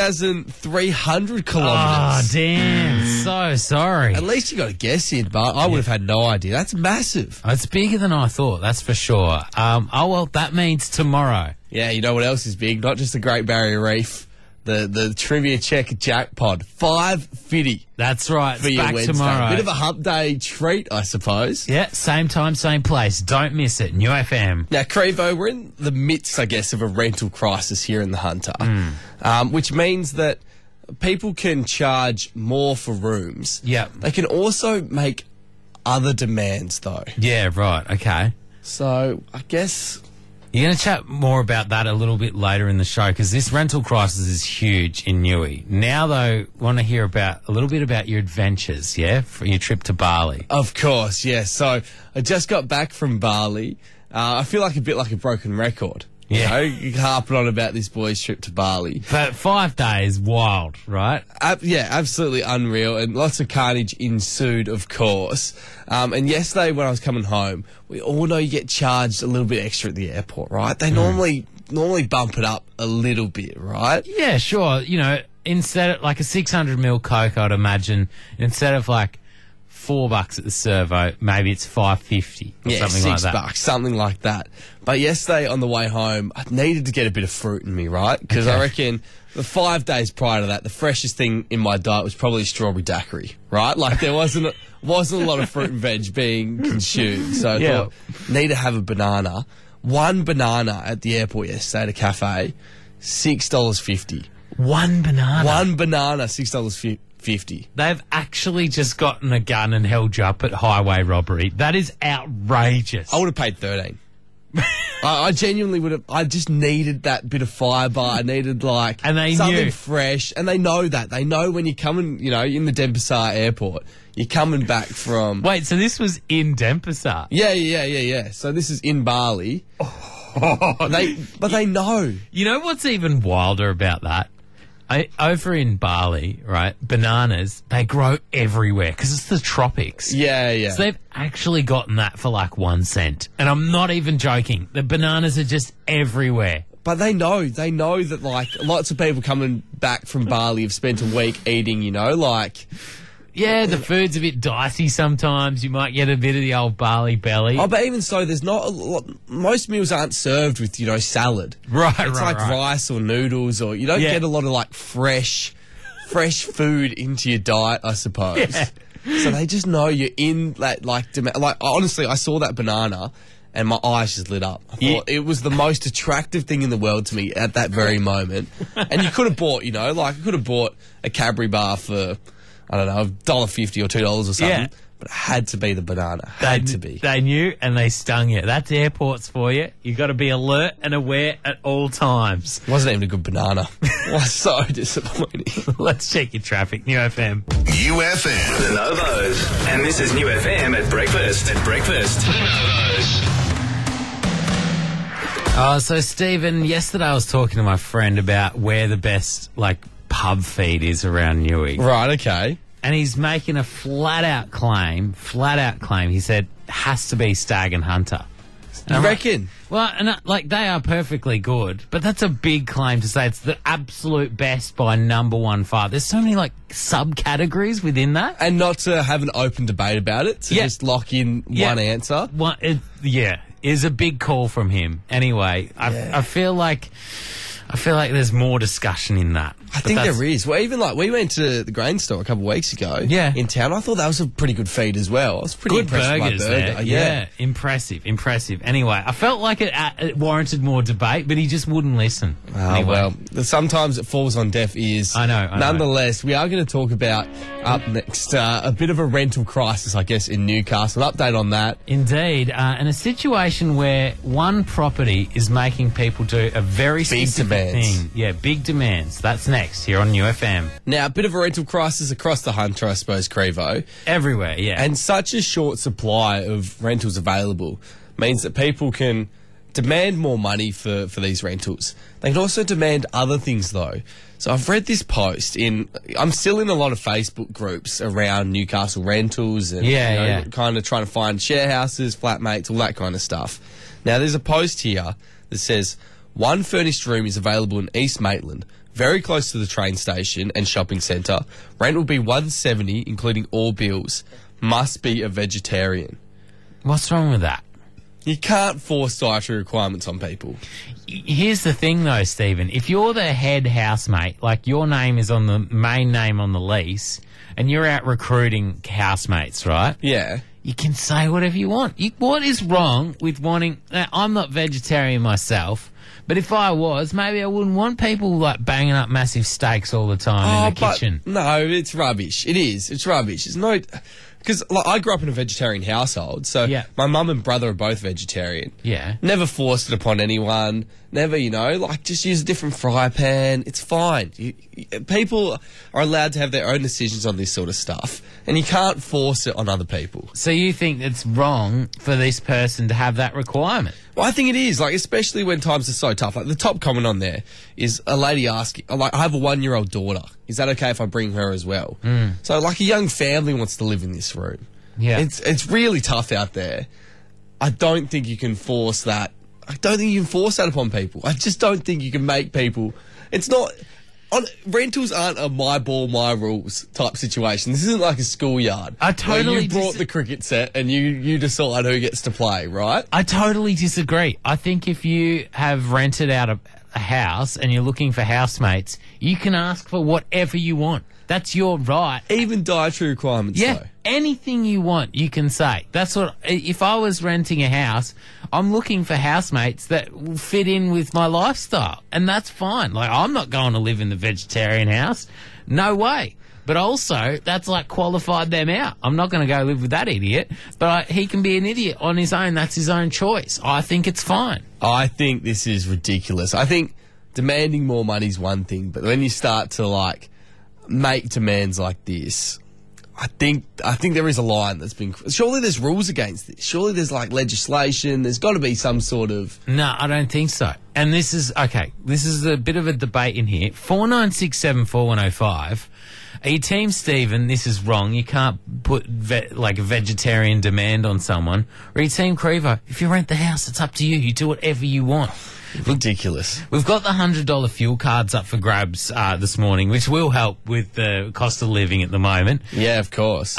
G: 2,300 kilometres.
C: Oh, damn. So sorry.
G: At least you got a guess in, but I would have had no idea. That's massive.
C: It's bigger than I thought, that's for sure. That means tomorrow.
G: Yeah, you know what else is big? Not just the Great Barrier Reef. The Trivia Check jackpot. $5.50.
C: That's right.
G: For
C: It's
G: your
C: back
G: Wednesday.
C: tomorrow.
G: Bit of a hump day treat, I suppose.
C: Yeah, same time, same place. Don't miss it. New FM.
G: Now, Crevo, we're in the midst, I guess, of a rental crisis here in the Hunter, which means that people can charge more for rooms.
C: Yeah.
G: They can also make other demands, though.
C: Yeah, right. Okay.
G: So, I guess...
C: You're going to chat more about that a little bit later in the show because this rental crisis is huge in Newey. Now, though, want to hear a little bit about your adventures, yeah, for your trip to Bali.
G: Of course, yes. So I just got back from Bali. I feel like a bit like a broken record.
C: Yeah.
G: You're harping on about this boy's trip to Bali.
C: But 5 days, wild, right?
G: Yeah, absolutely unreal. And lots of carnage ensued, of course. And yesterday when I was coming home, we all know you get charged a little bit extra at the airport, right? They normally bump it up a little bit, right?
C: Yeah, sure. Instead of like a 600ml Coke, I'd imagine, instead of like $4 at the servo, maybe it's $5.50 or something like that.
G: $6, something like that. But yesterday on the way home, I needed to get a bit of fruit in me, right? Because I reckon the 5 days prior to that, the freshest thing in my diet was probably strawberry daiquiri, right? Like there wasn't a lot of fruit and veg being consumed. So I thought, need to have a banana. One banana at the airport yesterday at a cafe, $6.50.
C: One banana?
G: One banana, $6.50.
C: They've actually just gotten a gun and held you up at highway robbery. That is outrageous.
G: I would have paid 13. I genuinely would have. I just needed that bit of fibre. I needed something
C: knew.
G: fresh, and they know that. They know when you're coming. In the Denpasar airport, you're coming back from.
C: Wait, so this was in Denpasar?
G: Yeah. So this is in Bali. But they know.
C: You know what's even wilder about that? Over in Bali, right, bananas, they grow everywhere because it's the tropics.
G: Yeah.
C: So they've actually gotten that for like 1 cent. And I'm not even joking. The bananas are just everywhere.
G: But they know that lots of people coming back from Bali have spent a week eating,
C: Yeah, the food's a bit dicey sometimes. You might get a bit of the old Bali belly.
G: Oh, but even so, there's not a lot. Most meals aren't served with, salad.
C: Right,
G: it's like rice or noodles, or you don't get a lot of fresh food into your diet, I suppose.
C: Yeah.
G: So they just know you're in honestly, I saw that banana and my eyes just lit up. I thought it was the most attractive thing in the world to me at that very moment. And you could have bought, I could have bought a Cadbury bar for, I don't know, $1.50 or $2 or something. Yeah. But it had to be the banana. Had to be.
C: They knew and they stung you. That's airports for you. You got to be alert and aware at all times.
G: It wasn't even a good banana. It was so disappointing.
C: Let's check your traffic. New FM.
B: New FM. The Novos. And this is New FM at breakfast. The Novos.
C: So Stephen, yesterday I was talking to my friend about where the best pub feed is around Newey.
G: Right, okay.
C: And he's making a flat out claim. He said, has to be Stag and Hunter.
G: You reckon?
C: Well, and like they are perfectly good, but that's a big claim to say it's the absolute best by number one far. There's so many like subcategories within that,
G: And not to have an open debate about it, to just lock in one answer.
C: Is a big call from him. Anyway, I feel like there's more discussion in that.
G: I think there is. Well, even like we went to the grain store a couple of weeks ago in town. I thought that was a pretty good feed as well. I was pretty impressed with my burger.
C: There. Yeah. Impressive. Anyway, I felt like it warranted more debate, but he just wouldn't listen.
G: Well, sometimes it falls on deaf ears.
C: I know.
G: Nonetheless, we are going to talk about up next a bit of a rental crisis, I guess, in Newcastle. An update on that.
C: Indeed. And a situation where one property is making people do a very specific thing. Yeah, big demands. That's next here on UFM.
G: Now, a bit of a rental crisis across the Hunter, I suppose, Crevo.
C: Everywhere, yeah.
G: And such a short supply of rentals available means that people can demand more money for these rentals. They can also demand other things, though. So I've read this post I'm still in a lot of Facebook groups around Newcastle rentals and kind of trying to find share houses, flatmates, all that kind of stuff. Now, there's a post here that says, one furnished room is available in East Maitland, very close to the train station and shopping centre. Rent will be $170, including all bills. Must be a vegetarian.
C: What's wrong with that?
G: You can't force dietary requirements on people.
C: Here's the thing, though, Stephen. If you're the head housemate, like your name is on the main name on the lease, and you're out recruiting housemates, right?
G: Yeah.
C: You can say whatever you want. What is wrong with wanting... Now, I'm not vegetarian myself, but if I was, maybe I wouldn't want people like banging up massive steaks all the time in the kitchen.
G: No, it's rubbish. It is. It's rubbish. It's no... Because I grew up in a vegetarian household, so my mum and brother are both vegetarian.
C: Yeah.
G: Never forced it upon anyone. Never, just use a different fry pan. It's fine. People are allowed to have their own decisions on this sort of stuff, and you can't force it on other people.
C: So you think it's wrong for this person to have that requirement?
G: Well, I think it is, especially when times are so tough. Like, the top comment on there is a lady asking, I have a 1-year-old daughter. Is that okay if I bring her as well? So, a young family wants to live in this room.
C: Yeah.
G: It's really tough out there. I don't think you can force that. I don't think you can force that upon people. I just don't think you can make people... It's not... Rentals aren't a my ball, my rules type situation. This isn't like a schoolyard.
C: I totally
G: you brought the cricket set and you decide who gets to play, right?
C: I totally disagree. I think if you have rented out a house and you're looking for housemates, you can ask for whatever you want. That's your right.
G: Even dietary requirements,
C: yeah,
G: though.
C: Anything you want, you can say. That's what... If I was renting a house, I'm looking for housemates that will fit in with my lifestyle, and that's fine. I'm not going to live in the vegetarian house. No way. But also, that's qualified them out. I'm not going to go live with that idiot, but he can be an idiot on his own. That's his own choice. I think it's fine.
G: I think this is ridiculous. I think demanding more money is one thing, but when you start to, make demands like this... I think there is a line that's been... Surely there's rules against this. Surely there's, legislation. There's got to be some sort of...
C: No, I don't think so. And this is... Okay, this is a bit of a debate in here. 49674105. Are you Team Stephen, this is wrong, you can't put a vegetarian demand on someone? Or are you Team Crevo, if you rent the house, it's up to you. You do whatever you want.
G: Ridiculous.
C: We've got the $100 fuel cards up for grabs this morning, which will help with the cost of living at the moment.
G: Yeah, of course.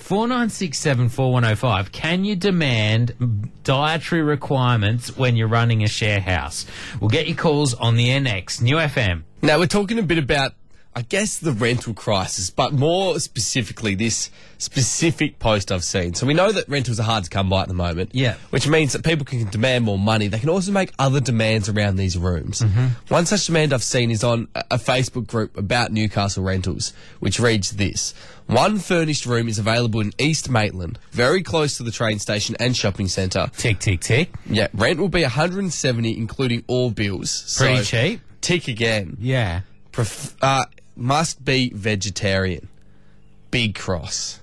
C: 49674105. Can you demand dietary requirements when you're running a share house? We'll get your calls on the NX, New FM.
G: Now, we're talking a bit about, I guess, the rental crisis, but more specifically this specific post I've seen. So we know that rentals are hard to come by at the moment.
C: Yeah.
G: Which means that people can demand more money. They can also make other demands around these rooms. One such demand I've seen is on a Facebook group about Newcastle rentals, which reads this. One furnished room is available in East Maitland, very close to the train station and shopping centre.
C: Tick, tick, tick.
G: Yeah. Rent will be $170, including all bills.
C: Pretty cheap.
G: Tick again.
C: Yeah.
G: Must be vegetarian. Big cross.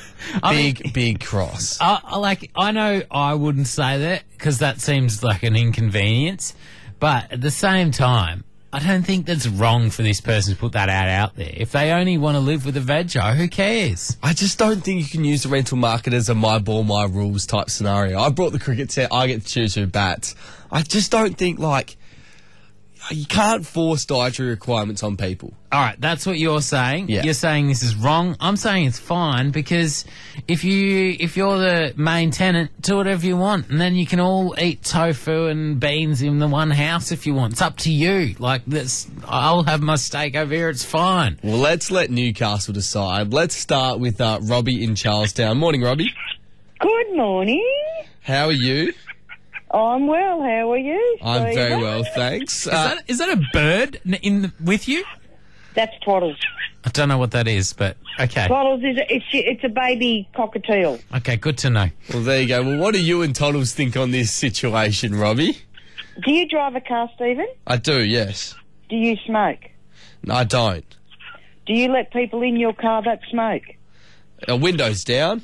G: Big cross.
C: I know I wouldn't say that because that seems like an inconvenience, but at the same time, I don't think that's wrong for this person to put that out there. If they only want to live with a vego, who cares?
G: I just don't think you can use the rental market as a my ball, my rules type scenario. I brought the cricket set, I get to choose who bats. I just don't think, like, you can't force dietary requirements on people.
C: All right, that's what you're saying.
G: Yeah.
C: You're saying this is wrong. I'm saying it's fine because if you're the main tenant, do whatever you want, and then you can all eat tofu and beans in the one house if you want. It's up to you. Like this, I'll have my steak over here. It's fine.
G: Well, let's let Newcastle decide. Let's start with Robbie in Charlestown. Morning, Robbie.
M: Good morning.
G: How are you?
M: I'm well. How are you?
G: I'm very well, thanks.
C: Is that a bird with you?
M: That's Twaddles.
C: I don't know what that is, but okay.
M: Twaddles it's a baby cockatiel.
C: Okay, good to know.
G: Well, there you go. Well, what do you and Toddles think on this situation, Robbie?
M: Do you drive a car, Stephen?
G: I do, yes.
M: Do you smoke?
G: No, I don't.
M: Do you let people in your car that smoke?
G: Windows down.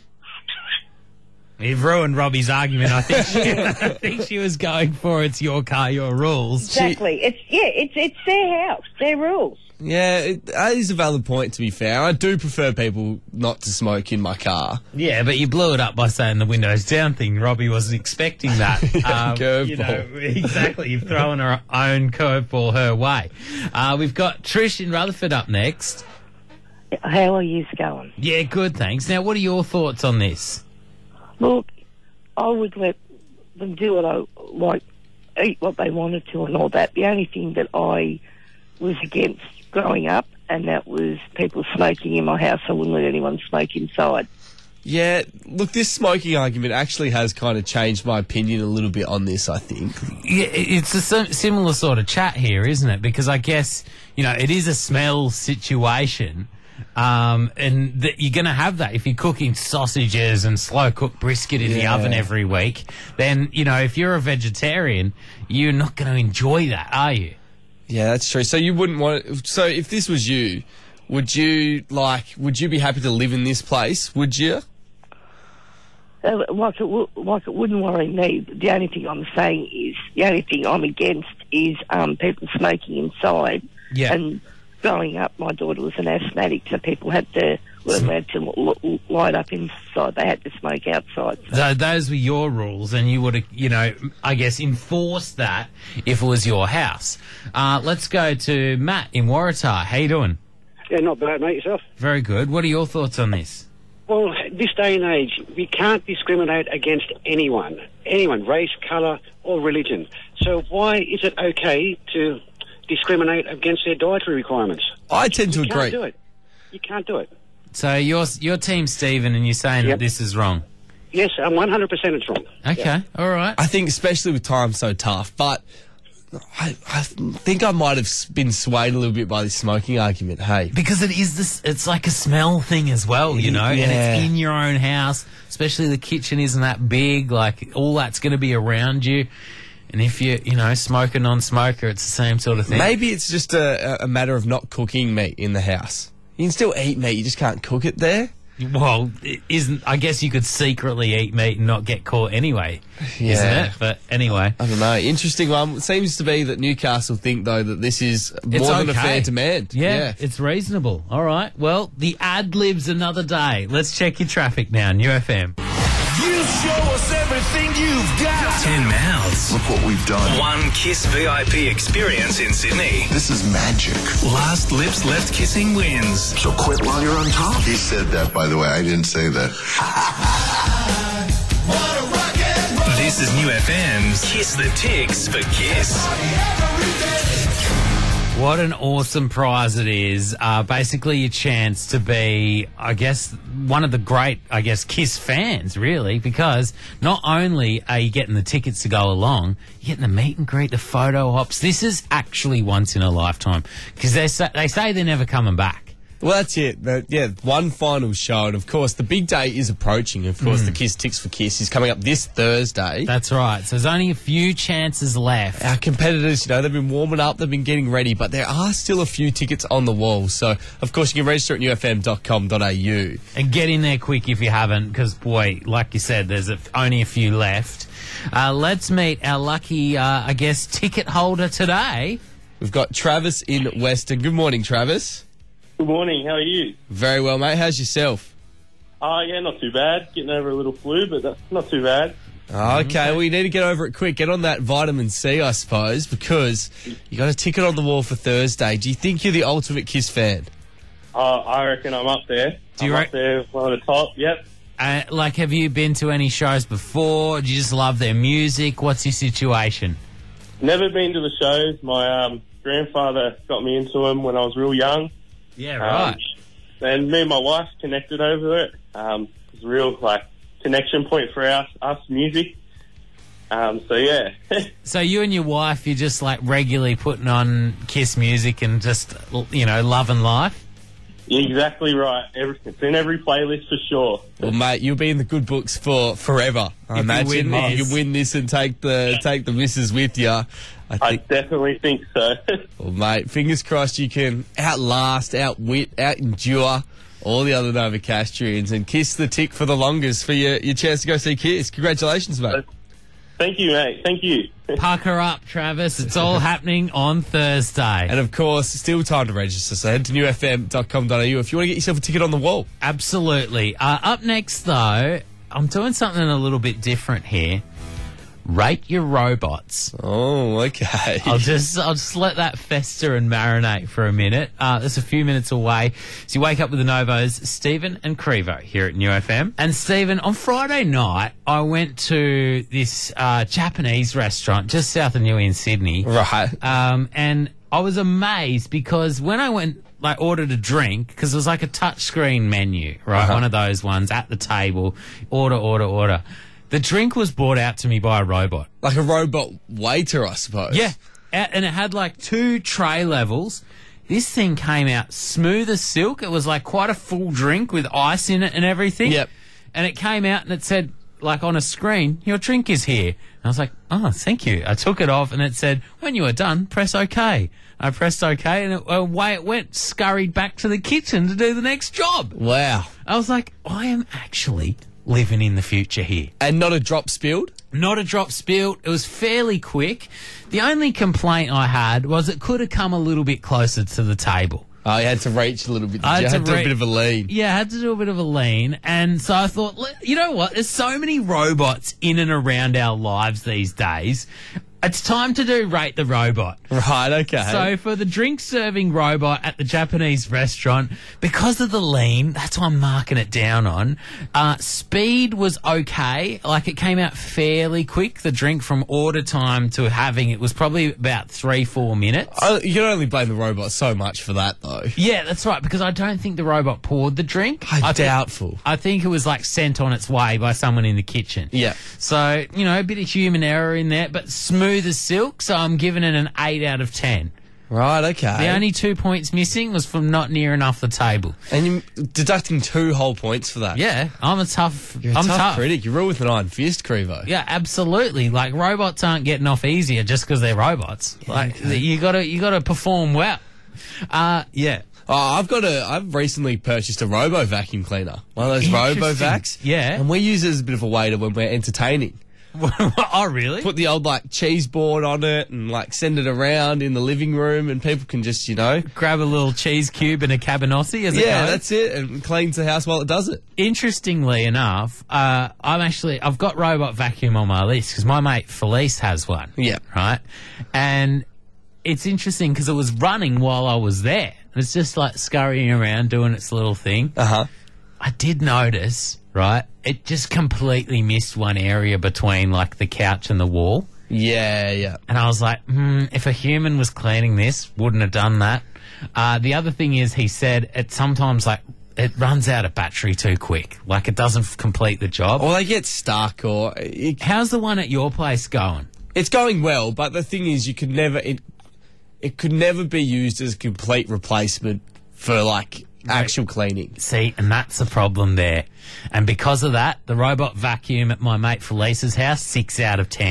C: You've ruined Robbie's argument. I think she was going for it's your car, your rules.
M: Exactly. It's their house, their rules.
G: Yeah, that is a valid point, to be fair. I do prefer people not to smoke in my car.
C: Yeah, but you blew it up by saying the windows down thing. Robbie wasn't expecting that.
G: Curveball.
C: Exactly. You've thrown her own curveball her way. We've got Trish in Rutherford up next.
N: How are you going?
C: Yeah, good, thanks. Now, what are your thoughts on this?
N: Look, I would let them do what eat what they wanted to and all that. The only thing that I was against growing up, and that was people smoking in my house. I wouldn't let anyone smoke inside.
G: Yeah, look, this smoking argument actually has kind of changed my opinion a little bit on this, I think.
C: Yeah, it's a similar sort of chat here, isn't it? Because I guess, it is a smell situation. And you're going to have that if you're cooking sausages and slow-cooked brisket in the oven every week. Then, if you're a vegetarian, you're not going to enjoy that, are you?
G: Yeah, that's true. So you wouldn't want... So if this was you, would you be happy to live in this place? Would you?
N: Like it wouldn't worry me. The only thing I'm saying is... The only thing I'm against is people smoking inside.
C: Yeah.
N: And... Growing up, my daughter was an asthmatic, so people weren't allowed to light up inside. They had to smoke outside.
C: So those were your rules, and you would have, I guess, enforced that if it was your house. Let's go to Matt in Waratah. How you doing?
O: Yeah, not bad, mate. Yourself?
C: Very good. What are your thoughts on this?
O: Well, this day and age, we can't discriminate against anyone, race, colour, or religion. So why is it okay to discriminate against their dietary requirements?
G: I tend to agree.
O: You can't do it.
C: So you're Team Stephen, and you're saying that this is wrong?
O: Yes, 100% it's wrong.
C: Okay, all right.
G: I think especially with times so tough, but I think I might have been swayed a little bit by this smoking argument, hey.
C: Because it is this, it's like a smell thing as well, and it's in your own house, especially the kitchen isn't that big, like all that's going to be around you. And if you're, smoker, non-smoker, it's the same sort of thing.
G: Maybe it's just a matter of not cooking meat in the house. You can still eat meat, you just can't cook it there.
C: Well, I guess you could secretly eat meat and not get caught anyway, isn't it? But anyway.
G: I don't know. Interesting one. It seems to be that Newcastle think, though, that this is more than a fair demand.
C: Yeah, it's reasonable. All right. Well, the ad-libs another day. Let's check your traffic now, New FM.
B: You show us everything you've got. 10 mouths.
P: Look what we've done.
B: One Kiss VIP experience in Sydney.
P: This is magic.
B: Last lips left kissing wins.
P: So quit while you're on top. He said that, by the way. I didn't say that.
B: This is New FM's Kiss the Ticks for Kiss.
C: What an awesome prize it is. Basically a chance to be, I guess, one of the great, Kiss fans, really, because not only are you getting the tickets to go along, you're getting the meet and greet, the photo ops. This is actually once in a lifetime, because they say they're never coming back.
G: Well, that's it. One final show. And, of course, the big day is approaching. Of course, the Kiss Ticks for Kiss is coming up this Thursday.
C: That's right. So there's only a few chances left.
G: Our competitors, they've been warming up, they've been getting ready, but there are still a few tickets on the wall. So, of course, you can register at newfm.com.au.
C: And get in there quick if you haven't, because, boy, like you said, there's only a few left. Let's meet our lucky, ticket holder today.
G: We've got Travis in Western. Good morning, Travis.
Q: Good morning. How are you?
G: Very well, mate. How's yourself?
Q: Yeah, not too bad. Getting over a little flu, but that's not too bad.
G: Okay, well, you need to get over it quick. Get on that vitamin C, I suppose, because you got a ticket on the wall for Thursday. Do you think you're the ultimate Kiss fan?
Q: I reckon I'm up there. I'm up there, one of the top, yep.
C: Have you been to any shows before? Do you just love their music? What's your situation?
Q: Never been to the shows. My grandfather got me into them when I was real young.
C: Yeah, right.
Q: And me and my wife connected over it. It was a real, connection point for us music. So, yeah.
C: So you and your wife, you're just, regularly putting on Kiss music and just, loving life?
Q: Exactly right. It's in every playlist for sure.
G: Well, mate, you'll be in the good books for forever. I imagine if you win this and take the missus with you.
Q: I definitely think so.
G: Well, mate, fingers crossed you can outlast, outwit, out-endure all the other Novocastrians and kiss the tick for the longest for your chance to go see Kiss. Congratulations, mate.
Q: Thank you, mate. Thank you.
C: Pucker up, Travis. It's all happening on Thursday.
G: And, of course, still time to register, so head to newfm.com.au if you want to get yourself a ticket on the wall.
C: Absolutely. Up next, though, I'm doing something a little bit different here. Rate your robots.
G: Oh, okay.
C: I'll just let that fester and marinate for a minute. That's a few minutes away. So you wake up with the Novos, Stephen and Crevo here at New FM. And Stephen, on Friday night, I went to this Japanese restaurant just south of Newey in Sydney.
G: Right.
C: And I was amazed because when I went, ordered a drink, because it was like a touchscreen menu, right? One of those ones at the table, order. The drink was brought out to me by a robot.
G: Like a robot waiter, I suppose.
C: Yeah. And it had 2 tray levels. This thing came out smooth as silk. It was quite a full drink with ice in it and everything.
G: Yep.
C: And it came out and it said, on a screen, your drink is here. And I was like, oh, thank you. I took it off and it said, when you are done, press OK. I pressed OK and away it went, scurried back to the kitchen to do the next job.
G: Wow.
C: I was like, I am actually living in the future here.
G: And not a drop spilled?
C: Not a drop spilled. It was fairly quick. The only complaint I had was it could have come a little bit closer to the table.
G: Oh, you had to reach a little bit. You had to do a bit of a lean.
C: Yeah, I had to do a bit of a lean. And so I thought, you know what? There's so many robots in and around our lives these days. It's time to do Rate the Robot.
G: Right, okay.
C: So for the drink-serving robot at the Japanese restaurant, because of the lean, that's what I'm marking it down on. Speed was okay. It came out fairly quick. The drink from order time to having it was probably about 3-4 minutes.
G: You can only blame the robot so much for that, though.
C: Yeah, that's right, because I don't think the robot poured the drink.
G: Doubtful.
C: I think it was, sent on its way by someone in the kitchen.
G: Yeah.
C: So, a bit of human error in there, but smooth as silk, so I'm giving it an 8 out of 10.
G: Right, okay.
C: The only 2 points missing was from not near enough the table.
G: And you're deducting 2 whole points for that.
C: Yeah, I'm tough.
G: You're a tough critic. You rule with an iron fist, Crevo.
C: Yeah, absolutely. Robots aren't getting off easier just because they're robots. Yeah, you gotta perform well. Yeah.
G: I've recently purchased a robo vacuum cleaner. One of those robo vacs.
C: Yeah.
G: And we use it as a bit of a waiter when we're entertaining.
C: Oh, really?
G: Put the old, cheese board on it and, send it around in the living room and people can just,
C: grab a little cheese cube and a cabanossi as it goes.
G: Yeah, that's it, and cleans the house while it does it.
C: Interestingly enough, I've got robot vacuum on my list because my mate Felice has one.
G: Yeah.
C: Right? And it's interesting because it was running while I was there. It's just, scurrying around doing its little thing.
G: Uh-huh.
C: I did notice, right, it just completely missed one area between, the couch and the wall.
G: Yeah.
C: And I was like, if a human was cleaning this, wouldn't have done that. The other thing is, he said it sometimes, it runs out of battery too quick. It doesn't complete the job.
G: Or they get stuck, or...
C: How's the one at your place going?
G: It's going well, but the thing is, you could never... It could never be used as a complete replacement for, actual cleaning.
C: See, and that's the problem there. And because of that, the robot vacuum at my mate Felice's house, 6 out of 10.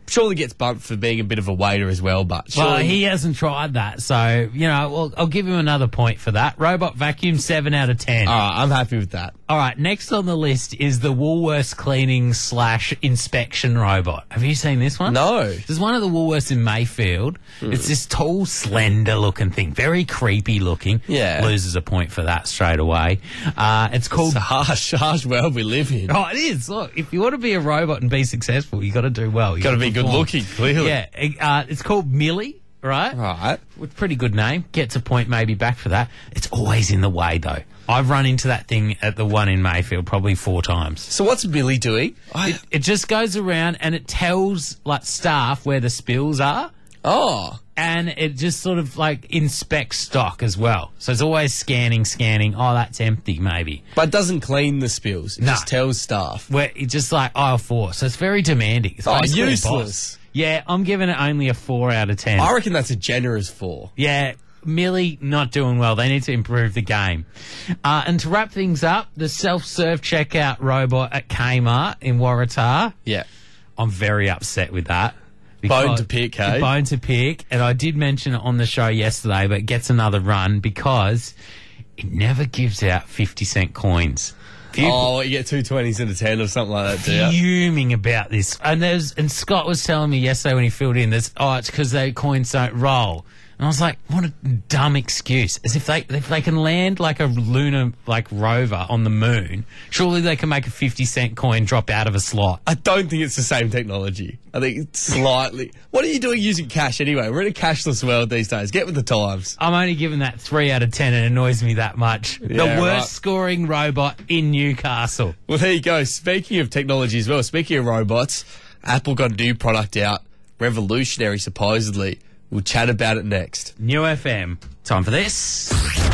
G: surely gets bumped for being a bit of a waiter as well, but surely...
C: Well, he hasn't tried that, so, I'll give him another point for that. Robot vacuum, 7 out of 10.
G: All right, I'm happy with that.
C: All right, next on the list is the Woolworths cleaning / inspection robot. Have you seen this one?
G: No.
C: There's one of the Woolworths in Mayfield. It's this tall, slender-looking thing, very creepy looking.
G: Yeah.
C: Loses a point for that straight away. It's called...
G: It's a harsh world we live in.
C: Oh, it is. Look, if you want to be a robot and be successful, you got to do well. You
G: got to be good looking, clearly.
C: Yeah. It's called Millie, right?
G: Right.
C: With pretty good name. Gets a point maybe back for that. It's always in the way, though. I've run into that thing at the one in Mayfield probably 4 times.
G: So what's Millie doing?
C: It just goes around and it tells staff where the spills are.
G: Oh.
C: And it just sort of inspects stock as well. So it's always scanning. Oh, that's empty, maybe.
G: But it doesn't clean the spills. It just tells staff.
C: Where it's just aisle 4. So it's very demanding. It's
G: useless.
C: Yeah, I'm giving it only a 4 out of 10.
G: I reckon that's a generous 4.
C: Yeah. Millie not doing well. They need to improve the game. And to wrap things up, the self-serve checkout robot at Kmart in Waratah.
G: Yeah.
C: I'm very upset with that.
G: Bone to pick, hey?
C: Bone to pick. And I did mention it on the show yesterday, but it gets another run because it never gives out 50-cent coins.
G: You get 2 20s and a 10 or something like that, do you?
C: Fuming about this. And Scott was telling me yesterday when he filled in this, it's because their coins don't roll. And I was like, what a dumb excuse. As if they can land like a lunar rover on the moon, surely they can make a 50-cent coin drop out of a slot.
G: I don't think it's the same technology. I think it's slightly... What are you doing using cash anyway? We're in a cashless world these days. Get with the times.
C: I'm only giving that 3 out of 10. It annoys me that much.
G: Yeah,
C: the worst scoring robot in Newcastle.
G: Well, there you go. Speaking of technology as well, speaking of robots, Apple got a new product out. Revolutionary, supposedly. We'll chat about it next.
C: New FM. Time for this.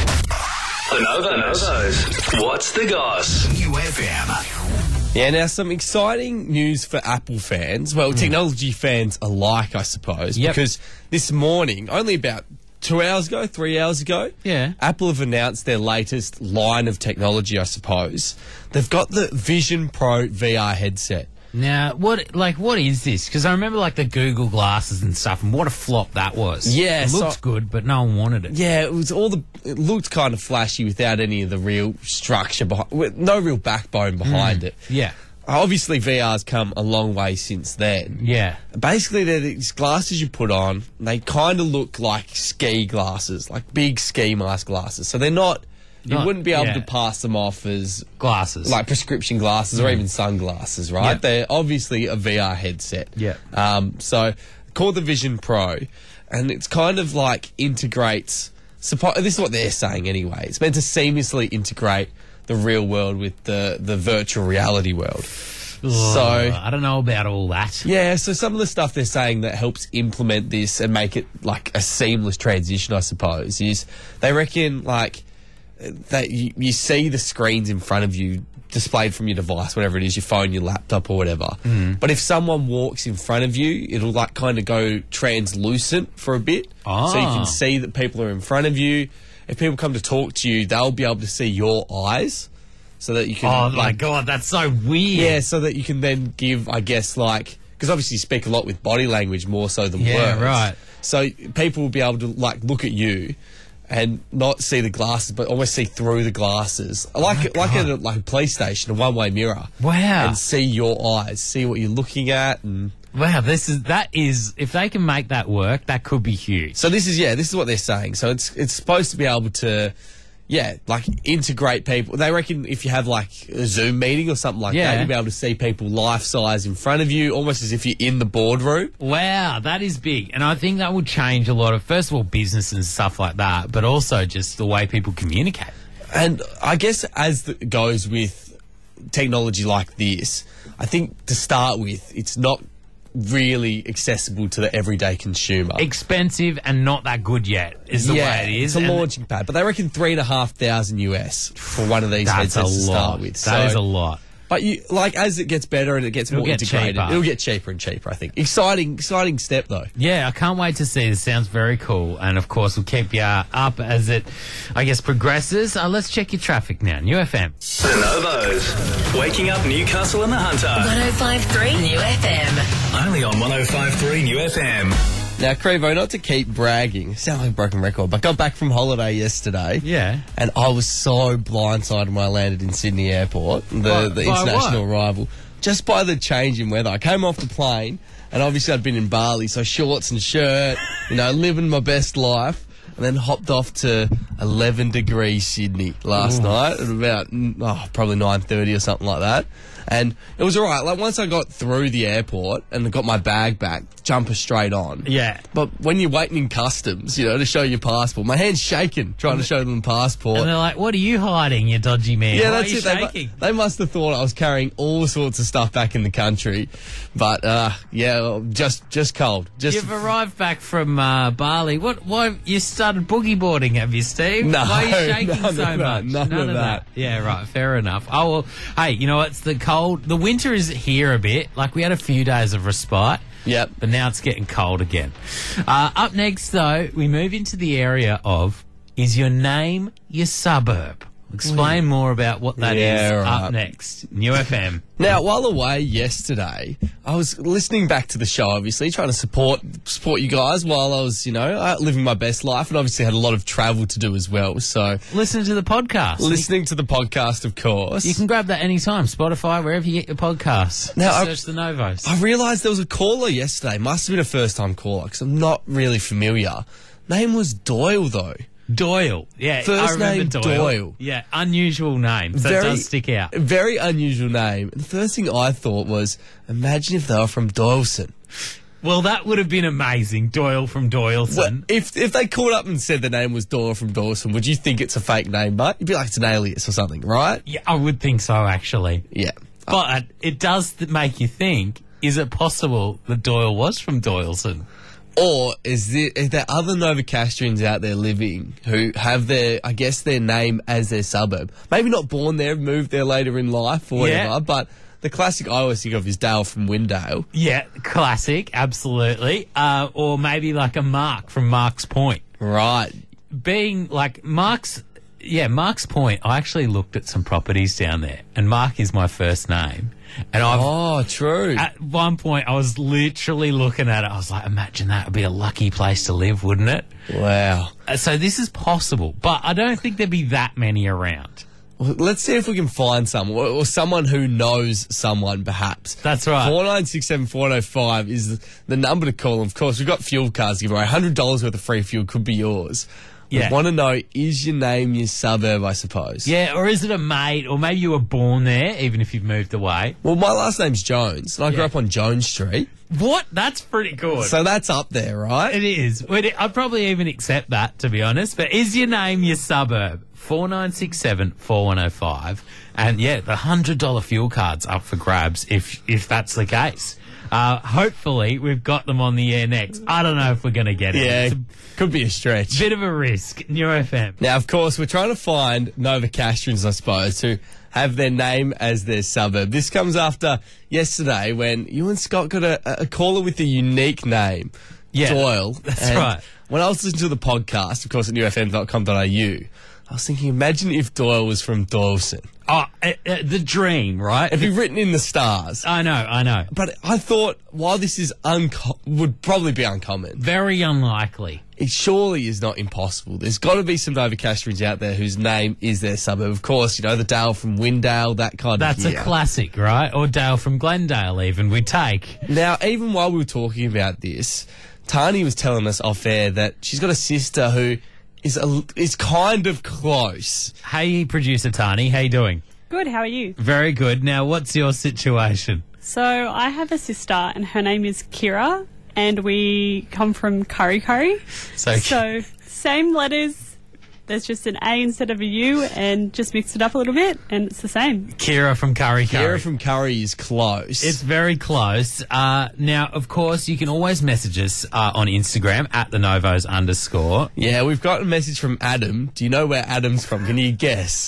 B: The Novos. What's the goss? New FM.
G: Yeah, now some exciting news for Apple fans. Well, technology fans alike, I suppose.
C: Yep.
G: Because this morning, only about 3 hours ago, Apple have announced their latest line of technology, I suppose. They've got the Vision Pro VR headset.
C: Now, what is this? Because I remember the Google glasses and stuff, and what a flop that was.
G: Yeah,
C: it looked good, but no one wanted it.
G: Yeah, it looked kind of flashy without any of the real structure behind, no real backbone behind it.
C: Yeah.
G: Obviously, VR's come a long way since then.
C: Yeah.
G: Basically, they're these glasses you put on. They kind of look like ski glasses, like big ski mask glasses. So they're not. You wouldn't be able to pass them off as
C: glasses,
G: like prescription glasses or even sunglasses, right?
C: Yep.
G: They're obviously a VR headset.
C: Yeah.
G: So called the Vision Pro, and it's kind of integrates. This is what they're saying anyway. It's meant to seamlessly integrate the real world with the virtual reality world. So
C: I don't know about all that.
G: Yeah, so some of the stuff they're saying that helps implement this and make it a seamless transition, I suppose, is they reckon that you see the screens in front of you displayed from your device, whatever it is, your phone, your laptop or whatever. But if someone walks in front of you, it'll kind of go translucent for a bit. So you can see that people are in front of you. If people come to talk to you, they'll be able to see your eyes so that you can...
C: Oh, my God, that's so weird.
G: Yeah, so that you can then give, I guess, because obviously you speak a lot with body language more so than words.
C: Yeah, right.
G: So people will be able to, look at you and not see the glasses, but almost see through the glasses, like a police station, a one-way mirror.
C: Wow!
G: And see your eyes, see what you're looking at, and
C: wow, that is if they can make that work, that could be huge.
G: So this is what they're saying. So it's supposed to be able to, integrate people. They reckon if you have a Zoom meeting or something like that, you'll be able to see people life size in front of you, almost as if you're in the boardroom.
C: Wow, that is big. And I think that would change a lot of, first of all, business and stuff like that, but also just the way people communicate.
G: And I guess as it goes with technology like this, I think to start with, it's not really accessible to the everyday consumer.
C: Expensive and not that good yet is the way it is.
G: It's a launching pad, but they reckon $3,500 US for one of these headsets to start with.
C: That is a lot.
G: But as it gets better and it gets more integrated, it'll get cheaper and cheaper, I think. Exciting step, though.
C: Yeah, I can't wait to see. This sounds very cool. And, of course, we'll keep you up as it, I guess, progresses. Let's check your traffic now. New FM.
B: The Novos. Waking up Newcastle and the Hunter.
E: 105.3 New FM.
B: Only on 105.3 New FM.
G: Now, Crevo, not to keep bragging, sound like a broken record, but got back from holiday yesterday.
C: Yeah.
G: And I was so blindsided when I landed in Sydney Airport, the international arrival, just by the change in weather. I came off the plane, and obviously I'd been in Bali, so shorts and shirt, living my best life, and then hopped off to 11 degrees Sydney last night at about probably 9:30 or something like that. And it was all right. Like, once I got through the airport and got my bag back, jumper straight on.
C: Yeah.
G: But when you're waiting in customs, to show your passport, my hand's shaking trying to show them the passport.
C: And they're like, what are you hiding, you dodgy man?
G: Yeah,
C: Why
G: that's
C: are you
G: it.
C: shaking?
G: They must have thought I was carrying all sorts of stuff back in the country. But, just cold.
C: You've arrived back from Bali. Why you started boogie boarding, have you, Steve?
G: No.
C: Why are you shaking
G: none
C: so
G: of that,
C: much?
G: None of that.
C: Yeah, right. Fair enough. Oh, well, hey, you know what? It's the cold. The winter is here a bit. Like, we had a few days of respite.
G: Yep.
C: But now it's getting cold again. Up next, though, we move into the area of, is your name your suburb? Explain more about what that is up next. New FM.
G: Now, while away yesterday, I was listening back to the show, obviously, trying to support you guys while I was, living my best life, and obviously had a lot of travel to do as well. So
C: Listen to the podcast.
G: Listening to the podcast, of course.
C: You can grab that anytime. Spotify, wherever you get your podcasts.
G: Now,
C: search the Novos.
G: I realised there was a caller yesterday. Must have been a first-time caller, because I'm not really familiar. Name was Doyle, though.
C: Doyle. Yeah,
G: First
C: I remember
G: name
C: Doyle. Yeah, unusual name. So it does stick out.
G: Very unusual name. And the first thing I thought was, imagine if they were from Doyleson.
C: Well, that would have been amazing. Doyle from Doyleson.
G: Well, if they called up and said the name was Doyle from Doyleson, would you think it's a fake name, mate? You'd be like, it's an alias or something, right?
C: Yeah, I would think so, actually.
G: Yeah.
C: But it does make you think, is it possible that Doyle was from Doyleson?
G: Or is there other Novocastrians out there living who have their name as their suburb? Maybe not born there, moved there later in life or whatever, but the classic I always think of is Dale from Windale.
C: Yeah, classic, absolutely. Or maybe like a Mark from Mark's Point.
G: Right.
C: Being like Mark's Point, I actually looked at some properties down there, and Mark is my first name. And
G: true.
C: At one point, I was literally looking at it. I was like, imagine that would be a lucky place to live, wouldn't it?
G: Wow.
C: So this is possible, but I don't think there'd be that many around.
G: Well, let's see if we can find someone, or someone who knows someone, perhaps.
C: That's right.
G: 4967-405 is the number to call. Of course, we've got fuel cards to give away. $100 worth of free fuel could be yours.
C: Yeah.
G: We want to know, is your name your suburb, I suppose?
C: Yeah, or is it a mate, or maybe you were born there, even if you've moved away.
G: Well, my last name's Jones, and I grew up on Jones Street.
C: What? That's pretty good.
G: So that's up there, right?
C: It is. I'd probably even accept that, to be honest. But is your name your suburb? 4967-4105. And, the $100 fuel card's up for grabs if that's the case. Hopefully, we've got them on the air next. I don't know if we're going to get it.
G: Yeah, could be a stretch.
C: Bit of a risk. New FM.
G: Now, of course, we're trying to find Novocastrians, I suppose, who have their name as their suburb. This comes after yesterday when you and Scott got a caller with a unique name, Doyle.
C: That's right.
G: When I was listening to the podcast, of course, at newfm.com.au, I was thinking, imagine if Doyle was from Doyleson.
C: Oh, the dream, right?
G: It'd be written in the stars.
C: I know.
G: But I thought, while this is would probably be uncommon,
C: very unlikely,
G: it surely is not impossible. There's got to be some Novocastrians out there whose name is their suburb. Of course, the Dale from Windale, that kind
C: That's
G: of
C: a classic, right? Or Dale from Glendale, even, we take.
G: Now, even while we were talking about this, Tani was telling us off air that she's got a sister who is kind of close.
C: Hey, producer Tani, how you doing?
R: Good, how are you?
C: Very good. Now, what's your situation?
R: So, I have a sister, and her name is Kira, and we come from Curry. So same letters. There's just an A instead of a U, and just mix it up a little bit, and it's the same.
C: Kira from Curry.
G: Kira from Curry is close.
C: It's very close. Now, of course, you can always message us on Instagram at @thenovos_.
G: Yeah, we've got a message from Adam. Do you know where Adam's from? Can you guess?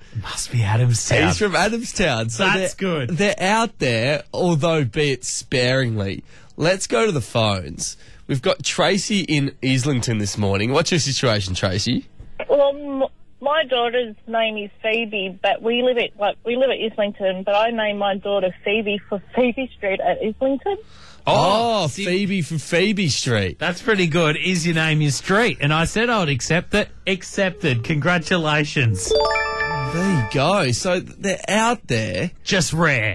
C: Must be Adamstown.
G: He's from Adamstown. So
C: That's good.
G: They're out there, although be it sparingly. Let's go to the phones. We've got Tracy in Islington this morning. What's your situation, Tracy?
S: Well, my daughter's name is Phoebe, but we live at Islington. But I named my daughter Phoebe for Phoebe Street at Islington.
G: Oh, Phoebe from Phoebe Street.
C: That's pretty good. Is your name your street? And I said I would accept it. Accepted. Congratulations.
G: There you go. So they're out there.
C: Just rare.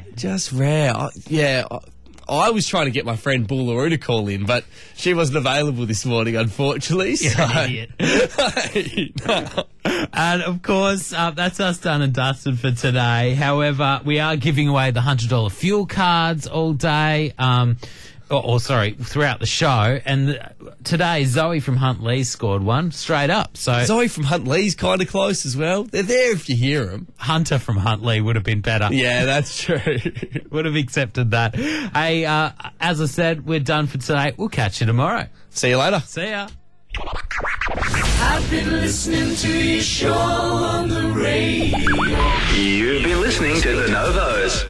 G: I was trying to get my friend Boolaroo to call in, but she wasn't available this morning, unfortunately.
C: You're an idiot. And, of course, that's us done and dusted for today. However, we are giving away the $100 fuel cards all day, throughout the show. And today, Zoe from Huntlee scored one straight up. So
G: Zoe from Huntlee's kind of close as well. They're there if you hear them.
C: Hunter from Huntlee would have been better.
G: Yeah, that's true.
C: Would have accepted that. Hey, as I said, we're done for today. We'll catch you tomorrow.
G: See you later.
C: See ya.
B: I've been listening to your show on the radio. You've been listening to The Novo.